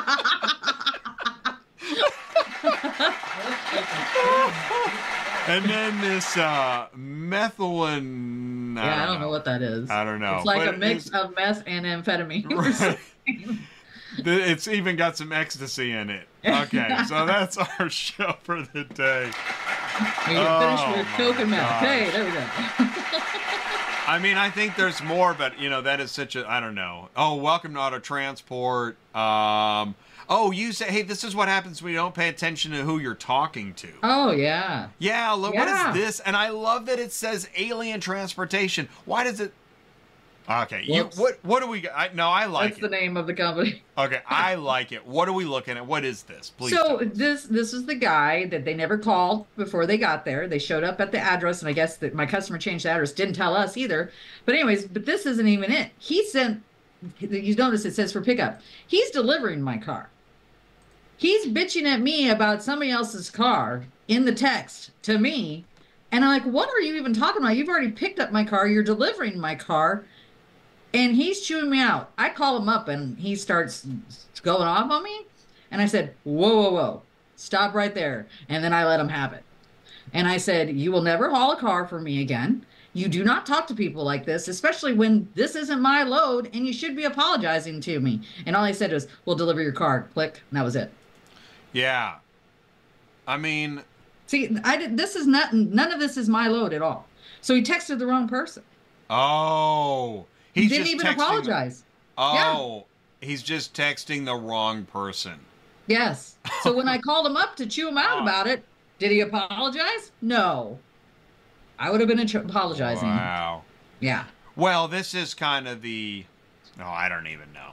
And then this uh, methylene. Yeah, I don't know what that is. I don't know. It's like but a mix it's- of meth and amphetamine. Right. It's even got some ecstasy in it. Okay, so that's our show for the day. We get Oh, finished with my coke and meth. gosh. Hey, there we go. I mean, I think there's more, but you know, that is such a, I don't know. Oh, welcome to Auto Transport. Um, oh, you say, hey, this is what happens when you don't pay attention to who you're talking to. Oh, yeah. Yeah, look, Yeah. what is this? And I love that it says alien transportation. Why does it? Okay, you, Whoops. what what do we got? I, no, I like That's it. the name of the company. Okay, I like it. What are we looking at? What is this? Please. So tell us. this this is the guy that they never called before they got there. They showed up at the address, and I guess that my customer changed the address. Didn't tell us either. But anyways, but this isn't even it. He sent. You notice it says for pickup. He's delivering my car. He's bitching at me about somebody else's car in the text to me, and I'm like, "What are you even talking about? You've already picked up my car. You're delivering my car." And he's chewing me out. I call him up and he starts going off on me. And I said, whoa, whoa, whoa, stop right there. And then I let him have it. And I said, you will never haul a car for me again. You do not talk to people like this, especially when this isn't my load and you should be apologizing to me. And all I said was, we'll deliver your car. Click. And that was it. Yeah. I mean, See, I did, this is not, none of this is my load at all. So he texted the wrong person. oh, He he's didn't just even texting- apologize. Oh, he's just texting the wrong person. Yes. So when I called him up to chew him out Oh. about it, did he apologize? No. I would have been ach- apologizing. Wow. Yeah. Well, this is kind of the. Oh, I don't even know.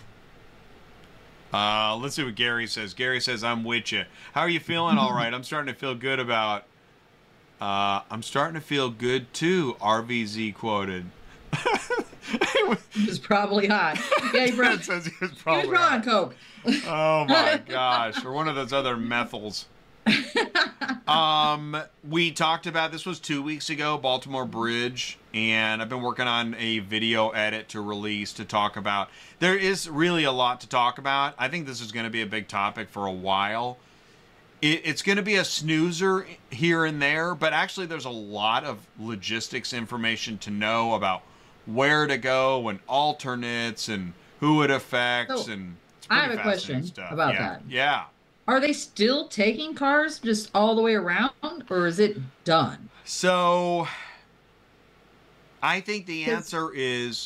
Uh, let's see what Gary says. Gary says, "I'm with you. How are you feeling? All right. I'm starting to feel good about. Uh, I'm starting to feel good too." R V Z quoted. He was probably hot. Yeah, he It brought, says he was he was probably. drawing coke. Oh my gosh! Or one of those other methyls. um, we talked about this was two weeks ago, Baltimore Bridge, and I've been working on a video edit to release to talk about. There is really a lot to talk about. I think this is going to be a big topic for a while. It, it's going to be a snoozer here and there, but actually, there's a lot of logistics information to know about where to go and alternates and who it affects. So, and it's I have pretty a fascinating question stuff. about yeah. that. Yeah. Are they still taking cars just all the way around, or is it done? So, I think the 'Cause- answer is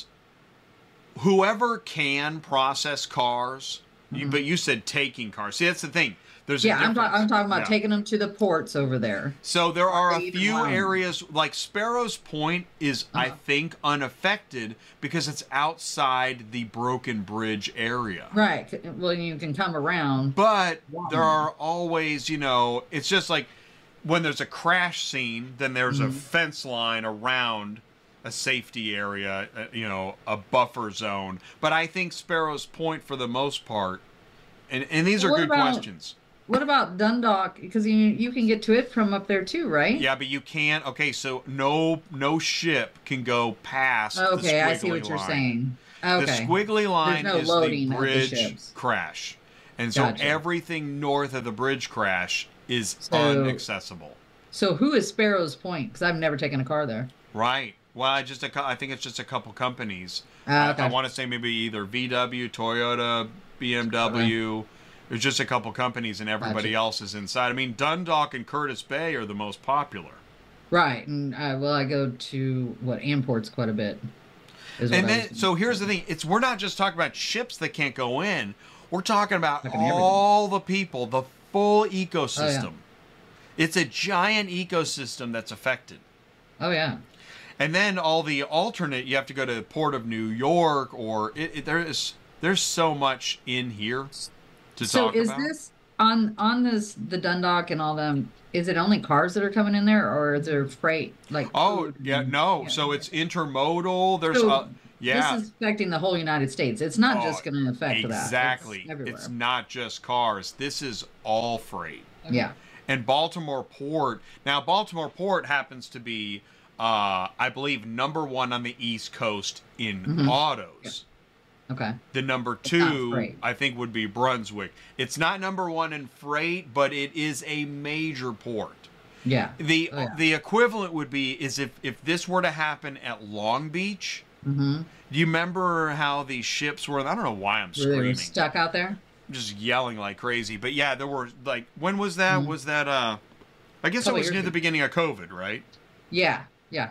whoever can process cars. You, but you said taking cars. See, that's the thing. There's a Yeah, I'm, ta- difference. I'm talking about Yeah. taking them to the ports over there. So there are Are a they even few allowed? areas like Sparrows Point is, I Uh-huh. think, unaffected because it's outside the Broken Bridge area. Right. c- Well, you can come around. But Wow. there are always, you know, it's just like when there's a crash scene, then there's Mm-hmm. a fence line around a safety area, uh, you know, a buffer zone. But I think Sparrows Point, for the most part, and, and these are What good about- questions. What about Dundalk? Because you you can get to it from up there too, right? Yeah, but you can't. Okay, so no no ship can go past. the Okay, I see squiggly what you're line. saying. The Okay. squiggly line no is loading the of the bridge ships. crash, and so Gotcha. everything north of the bridge crash is So- inaccessible. So who is Sparrows Point? Because I've never taken a car there. Right. Well, I just a, cou- I think it's just a couple companies. Ah, I- okay. I, want to say maybe either V W, Toyota, B M W. There's just a couple companies, and everybody Gotcha. else is inside. I mean, Dundalk and Curtis Bay are the most popular. Right. And uh, well, I go to what Amports quite a bit. Is what And I then, was- so here's the thing: it's we're not just talking about ships that can't go in. We're talking about Talking everything. all the people, the full ecosystem. Oh, It's a giant ecosystem that's affected. Oh yeah. And then all the alternate, you have to go to the Port of New York, or it, it, there is there's so much in here to So talk is about. this on on this the Dundalk and all them? Is it only cars that are coming in there, or is there freight like? Oh food yeah, and- no. yeah. So it's intermodal. There's So uh, yeah. This is affecting the whole United States. It's not Oh, just going to affect that. It's Exactly. everywhere. It's not just cars. This is all freight. Yeah. And Baltimore Port. Now, Baltimore Port happens to be, uh, I believe, number one on the East Coast in Mhm. autos. Okay. The number not two, freight. I think, would be Brunswick. It's not number one in freight, but it is a major port. Yeah. The Oh, yeah. the equivalent would be is if if this were to happen at Long Beach. Mm-hmm. Do you remember how these ships were? I don't know why I'm Were they screaming. stuck out there? I'm just yelling like crazy. But yeah, there were like when was that? Mhm. Was that uh I guess it Couple was years near the ago. beginning of COVID, right? Yeah. Yeah.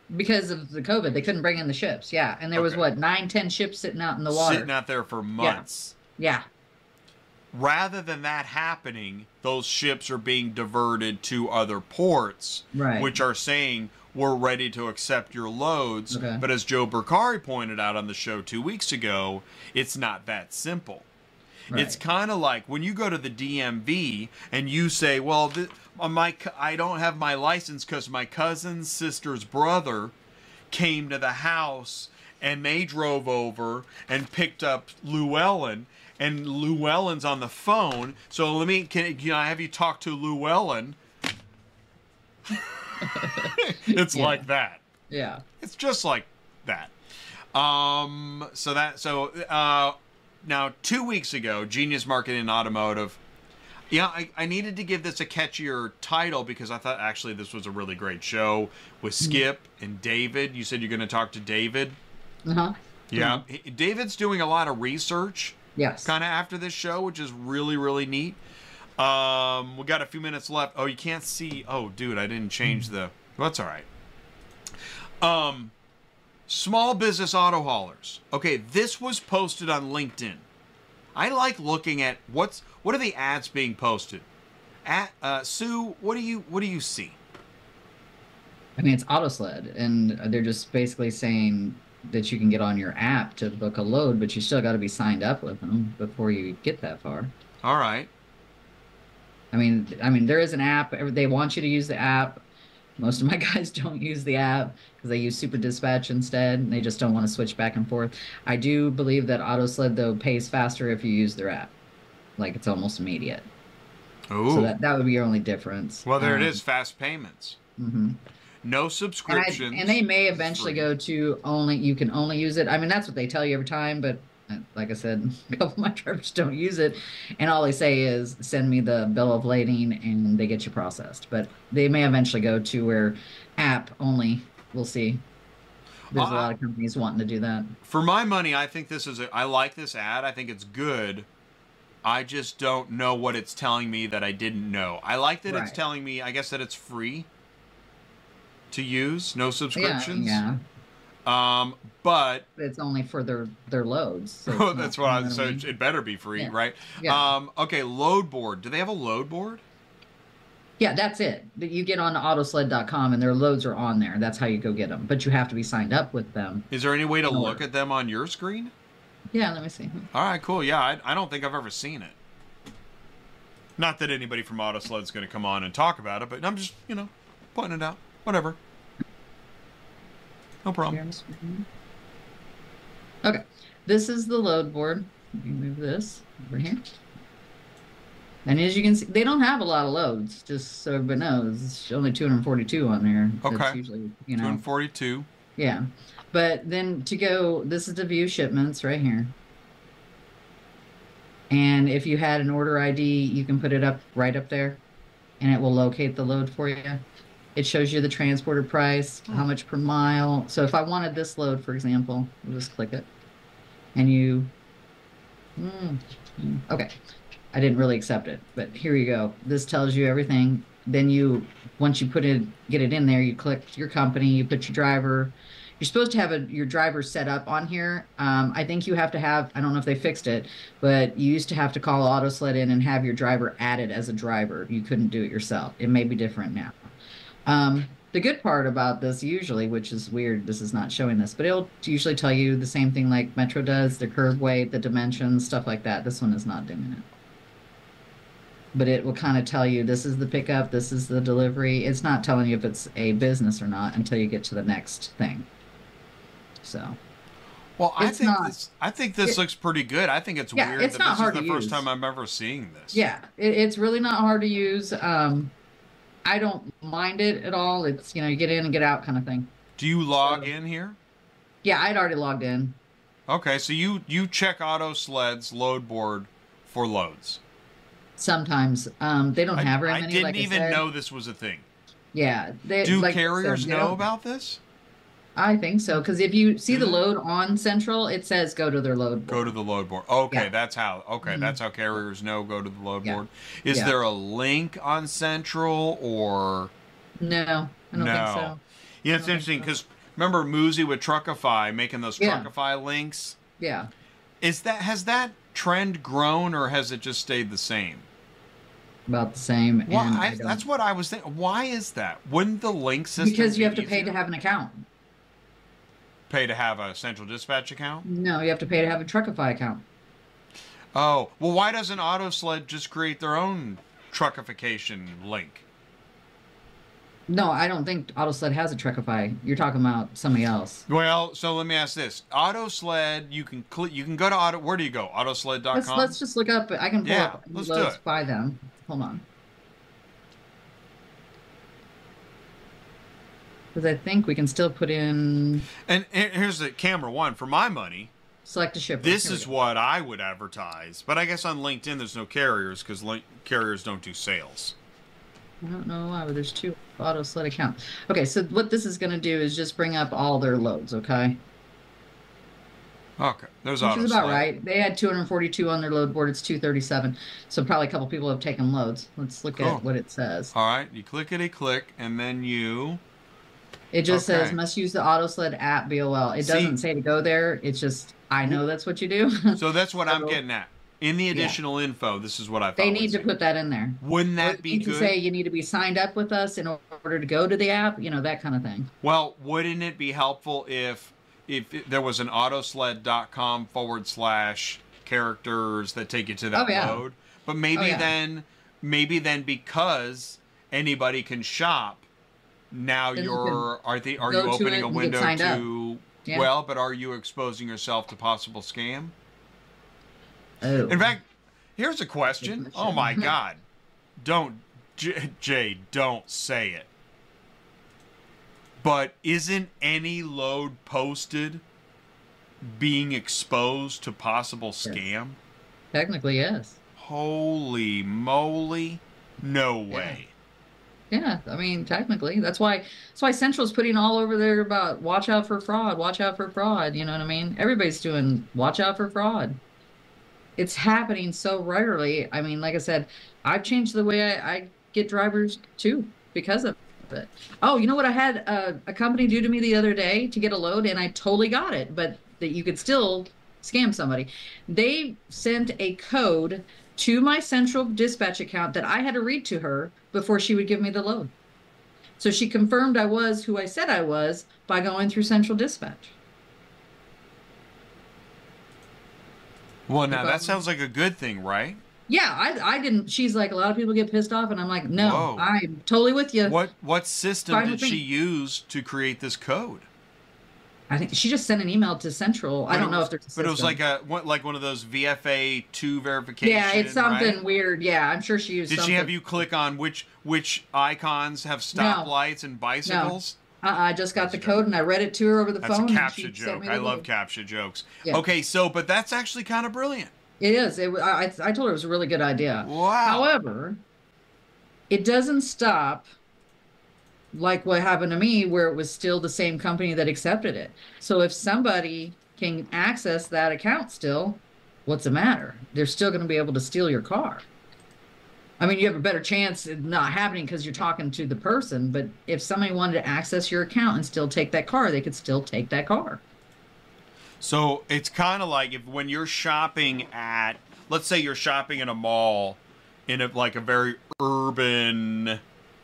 because of the COVID, they couldn't bring in the ships. Yeah, and there was Okay. what nine, ten ships sitting out in the water. Sitting out there for months. Yeah, Rather than that happening, those ships are being diverted to other ports, Right. which are saying, we're ready to accept your loads. Okay. But as Joe Bercari pointed out on the show two weeks ago, it's not that simple. right. It's kind of like when you go to the D M V and you say, well, th- on my co- I don't have my license because my cousin's sister's brother came to the house and they drove over and picked up Llewellyn, and Llewellyn's on the phone. So let me, can, can I have you talk to Llewellyn? It's Yeah. like that. yeah. It's just like that. Um, so that, so, uh, now two weeks ago, Genius Marketing and Automotive. Yeah, I, I needed to give this a catchier title because I thought actually this was a really great show with Skip and David. You said you're going to talk to David. Uh huh. Yeah. He- David's doing a lot of research Yes. kind of after this show, which is really, really neat. Um, we got a few minutes left. Oh, you can't see. Oh, dude, I didn't change the. Well, that's all right. Um, small business auto haulers. Okay, this was posted on LinkedIn. I like looking at what's what are the ads being posted. At uh, Sue, what do you what do you see? I mean, it's AutoSled, and they're just basically saying that you can get on your app to book a load, but you still got to be signed up with them before you get that far. All right. I mean, I mean, there is an app. They want you to use the app. Most of my guys don't use the app because they use Super Dispatch instead, and they just don't want to switch back and forth. I do believe that AutoSled though pays faster if you use their app, like it's almost immediate. Ooh. So that that would be your only difference. well, there Um, it is. Fast payments. Mm-hmm. No And, I, subscriptions. and they may eventually free. go to only you can only use it. I mean, that's what they tell you every time, but uh, like I said, a couple of my drivers don't use it, and all they say is send me the bill of lading, and they get you processed. But they may eventually go to where app only. We'll see. There's Uh, a lot of companies wanting to do that. For my money, I think this is a, I like this ad. I think it's good. I just don't know what it's telling me that I didn't know. I like that it's Right. telling me, I guess that it's free to use, no Yeah, subscriptions. yeah. Um, but It's only for their their loads. So it's oh, not- that's what I you know so I mean? it it better be free, Yeah. right? Yeah. Um, okay, load board. Do they have a load board? Yeah, that's it. That you get on autosled dot com and their loads are on there. That's how you go get them. But you have to be signed up with them. Is there any way to No. look at them on your screen? Yeah, let me see. All right, cool. Yeah, I, I don't think I've ever seen it. Not that anybody from Autosled's going to come on and talk about it, but I'm just, you know, pointing it out. Whatever. No problem. Okay, this is the load board. Let me move this over here. And as you can see, they don't have a lot of loads, just so everybody knows. It's only two hundred forty-two on there. Okay. That's usually, you know, two forty-two. yeah. But then to go, this is to view shipments right here. And if you had an order I D, you can put it up right up there, and it will locate the load for you. It shows you the transporter price, how much per mile. So if I wanted this load, for example, I'll just click it, and you, mm, mm, okay, I didn't really accept it, but here you go. This tells you everything. Then you, once you put it, get it in there, you click your company, you put your driver. You're supposed to have a, your driver set up on here. Um, I think you have to have, I don't know if they fixed it, but you used to have to call AutoSled in and have your driver added as a driver. You couldn't do it yourself. It may be different now. Um, the good part about this usually, which is weird, this is not showing this, but it'll usually tell you the same thing like Metro does, the curve weight, the dimensions, stuff like that. This one is not doing it. But it will kind of tell you this is the pickup, this is the delivery. It's not telling you if it's a business or not until you get to the next thing. So, Well, I It's think not- this. I think this it- looks pretty good. I think it's Yeah, weird it's that not this hard is the to first use. time I'm ever seeing this. yeah, it, it's really not hard to use. Um, I don't mind it at all. It's, you know, you get in and get out kind of thing. Do you log So- in here? Yeah, I'd already logged in. Okay, so you you check Autosled's load board for loads. Sometimes um, they don't I, have very I many. didn't like even I said. know this was a thing. Yeah, they, Do like I said, carriers they know don't- about this? I think so, because if you see Do the they? load on Central, it says go to their load board. Go to the load board. Okay, Yeah. that's how. Okay, Mhm. that's how carriers know. Go to the load Yeah. board. Is Yeah. there a link on Central or No, I don't no? think so. Yeah, I it's don't interesting think because remember Muzi with Truckify making those Yeah. Truckify links? Yeah. Is that has that trend grown or has it just stayed the same? About the same. Well, and I, I don't- that's what I was thinking. Why is that? Wouldn't the link system because you be have to pay easier? to have an account. Pay to have a central dispatch account? No, you have to pay to have a Truckify account. Oh, well, why doesn't AutoSled just create their own truckification link? No, I don't think AutoSled has a Truckify. You're talking about somebody else. Well, so let me ask this: AutoSled, you can cl- you can go to auto. Where do you go? Autosled dot com. Let's let's just look up. I can pull Yeah, up let's do loads it. by them. Hold on. Because I think we can still put in And here- here's the camera one for my money. select a shipper. This Here we is go. what I would advertise, but I guess on LinkedIn there's no carriers because link- carriers don't do sales. I don't know why, but there's two auto sled accounts. Okay, so what this is going to do is just bring up all their loads, okay? Okay, there's Which AutoSled. is about right. They had two hundred forty-two on their load board. It's two thirty-seven. So probably a couple people have taken loads. Let's look Cool. at what it says. All right, you clickety click, and then you. It just Okay. says must use the AutoSled app B O L. It See- doesn't say to go there. It's just I know that's what you do. So that's what I'm So- getting at. In the additional info, this is what I thought. They need was to it. put that in there. Wouldn't Or that you be need to good? say you need to be signed up with us in order to go to the app. You know, that kind of thing. Well, wouldn't it be helpful if if it, there was an autosled dot com forward slash characters that take you to that Oh, yeah. load? But maybe Oh, yeah. then, maybe then because anybody can shop, now Then you you're are they are go you to opening it a and get window signed up. to? Yeah. Well, but are you exposing yourself to possible scam? Oh. In fact, here's a question. Good Oh my question. God! Don't J- Jay, don't say it. But isn't any load posted being exposed to possible scam? Technically, yes. Holy moly! No way. Yeah, I mean, technically, that's why that's why Central's putting all over there about watch out for fraud, watch out for fraud. You know what I mean? Everybody's doing watch out for fraud. It's happening so rarely. I mean, like I said, I've changed the way I, I get drivers too because of it. Oh, you know what I had a, a company do to me the other day to get a load, and I totally got it, but that you could still scam somebody. They sent a code to my central dispatch account that I had to read to her before she would give me the load. So she confirmed I was who I said I was by going through central dispatch. Well, now that Because- sounds like a good thing, right? Yeah, I, I didn't. She's like, a lot of people get pissed off, and I'm like, no, Whoa. I'm totally with you. What what system Fine did with she me. use to create this code? I think she just sent an email to Central. I But don't it know was- if there's a But it was system. like a what, like one of those V F A two verification. Yeah, it's something right? weird. Yeah, I'm sure she used Did something. she have you click on which which icons have stoplights and bicycles? Uh-uh, I just got That's the good. code, and I read it to her over the That's phone. a and captcha she sent joke. me I the love load. captcha jokes. Yeah. Okay, so but that's actually kind of brilliant. It is. It, wa- I, I told her it was a really good idea. Wow. However, it doesn't stop like what happened to me, where it was still the same company that accepted it. So if somebody can access that account still, what's the matter? They're still going to be able to steal your car. I mean, you have a better chance of not happening because you're talking to the person, but if somebody wanted to access your account and still take that car, they could still take that car. So it's kind of like if when you're shopping at, let's say you're shopping in a mall, in a, like a very urban,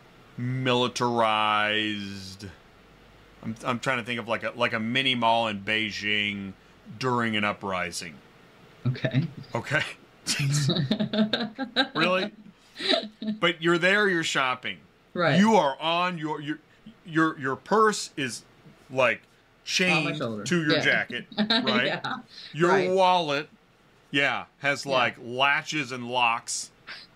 militarized. I'm I'm trying to think of like a like a mini mall in Beijing during an uprising. Okay. Okay. Really? But you're there, you're shopping. Right. You are on your your your your purse is like chained shoulder. to your Yeah. jacket, right? Yeah. Your Right. wallet, yeah, has Yeah. like latches and locks.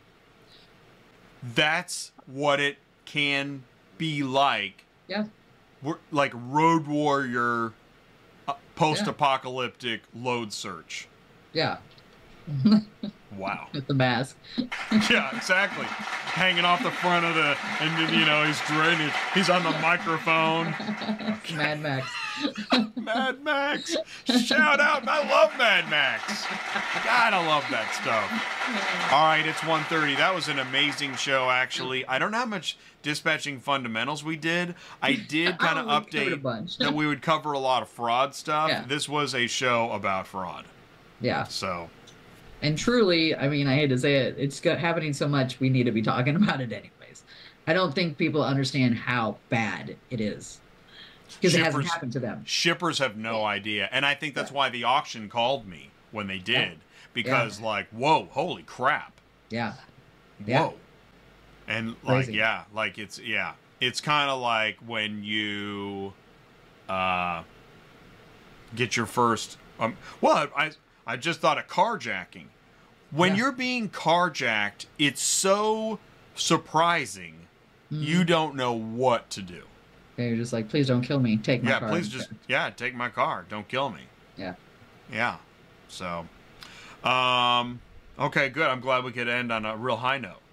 That's what it can be like. Yeah. We're like Road Warrior, uh, post-apocalyptic load search. Yeah. Wow. With the mask. Yeah, exactly. Hanging off the front of the, and then, you know, he's dreading. He's on the microphone. Mad Max. Mad Max. Shout out. I love Mad Max. God, I love that stuff. All right, it's one thirty. That was an amazing show, actually. I don't know how much dispatching fundamentals we did. I did kind of Oh, we covered a update bunch. that we would cover a lot of fraud stuff. Yeah. This was a show about fraud. Yeah. So, And truly, I mean, I hate to say it, it's got, happening so much, we need to be talking about it anyways. I don't think people understand how bad it is. Because it hasn't Shippers- happened to them. shippers have no idea. And I think that's why the auction called me when they did. Because, like, whoa, holy crap. Yeah. Whoa. Yeah. And, like, Crazy. yeah, like, it's, yeah. It's kind of like when you uh, get your first, um, well, I, I just thought of carjacking. When Yeah. you're being carjacked, it's so surprising, you don't know what to do. And you're just like, please don't kill me. Take my Yeah, car. please just, yeah, take my car. Don't kill me. Yeah. Yeah. So, um, okay, good. I'm glad we could end on a real high note.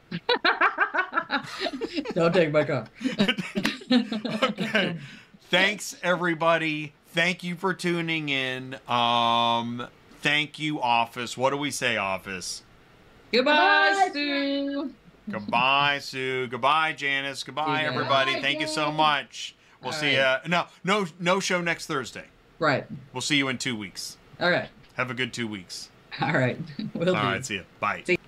Don't take my car. Okay. Thanks, everybody. Thank you for tuning in. Um, thank you, Office. What do we say, Office? Goodbye, Sue. Goodbye, Sue. Goodbye, Janice. Goodbye, Yeah. everybody. Bye, Thank you so Janice. much. We'll All see right. you. No, no, no show next Thursday. Right. We'll see you in two weeks. All right. Have a good two weeks. All right. We'll All do. right, see you. Bye. See-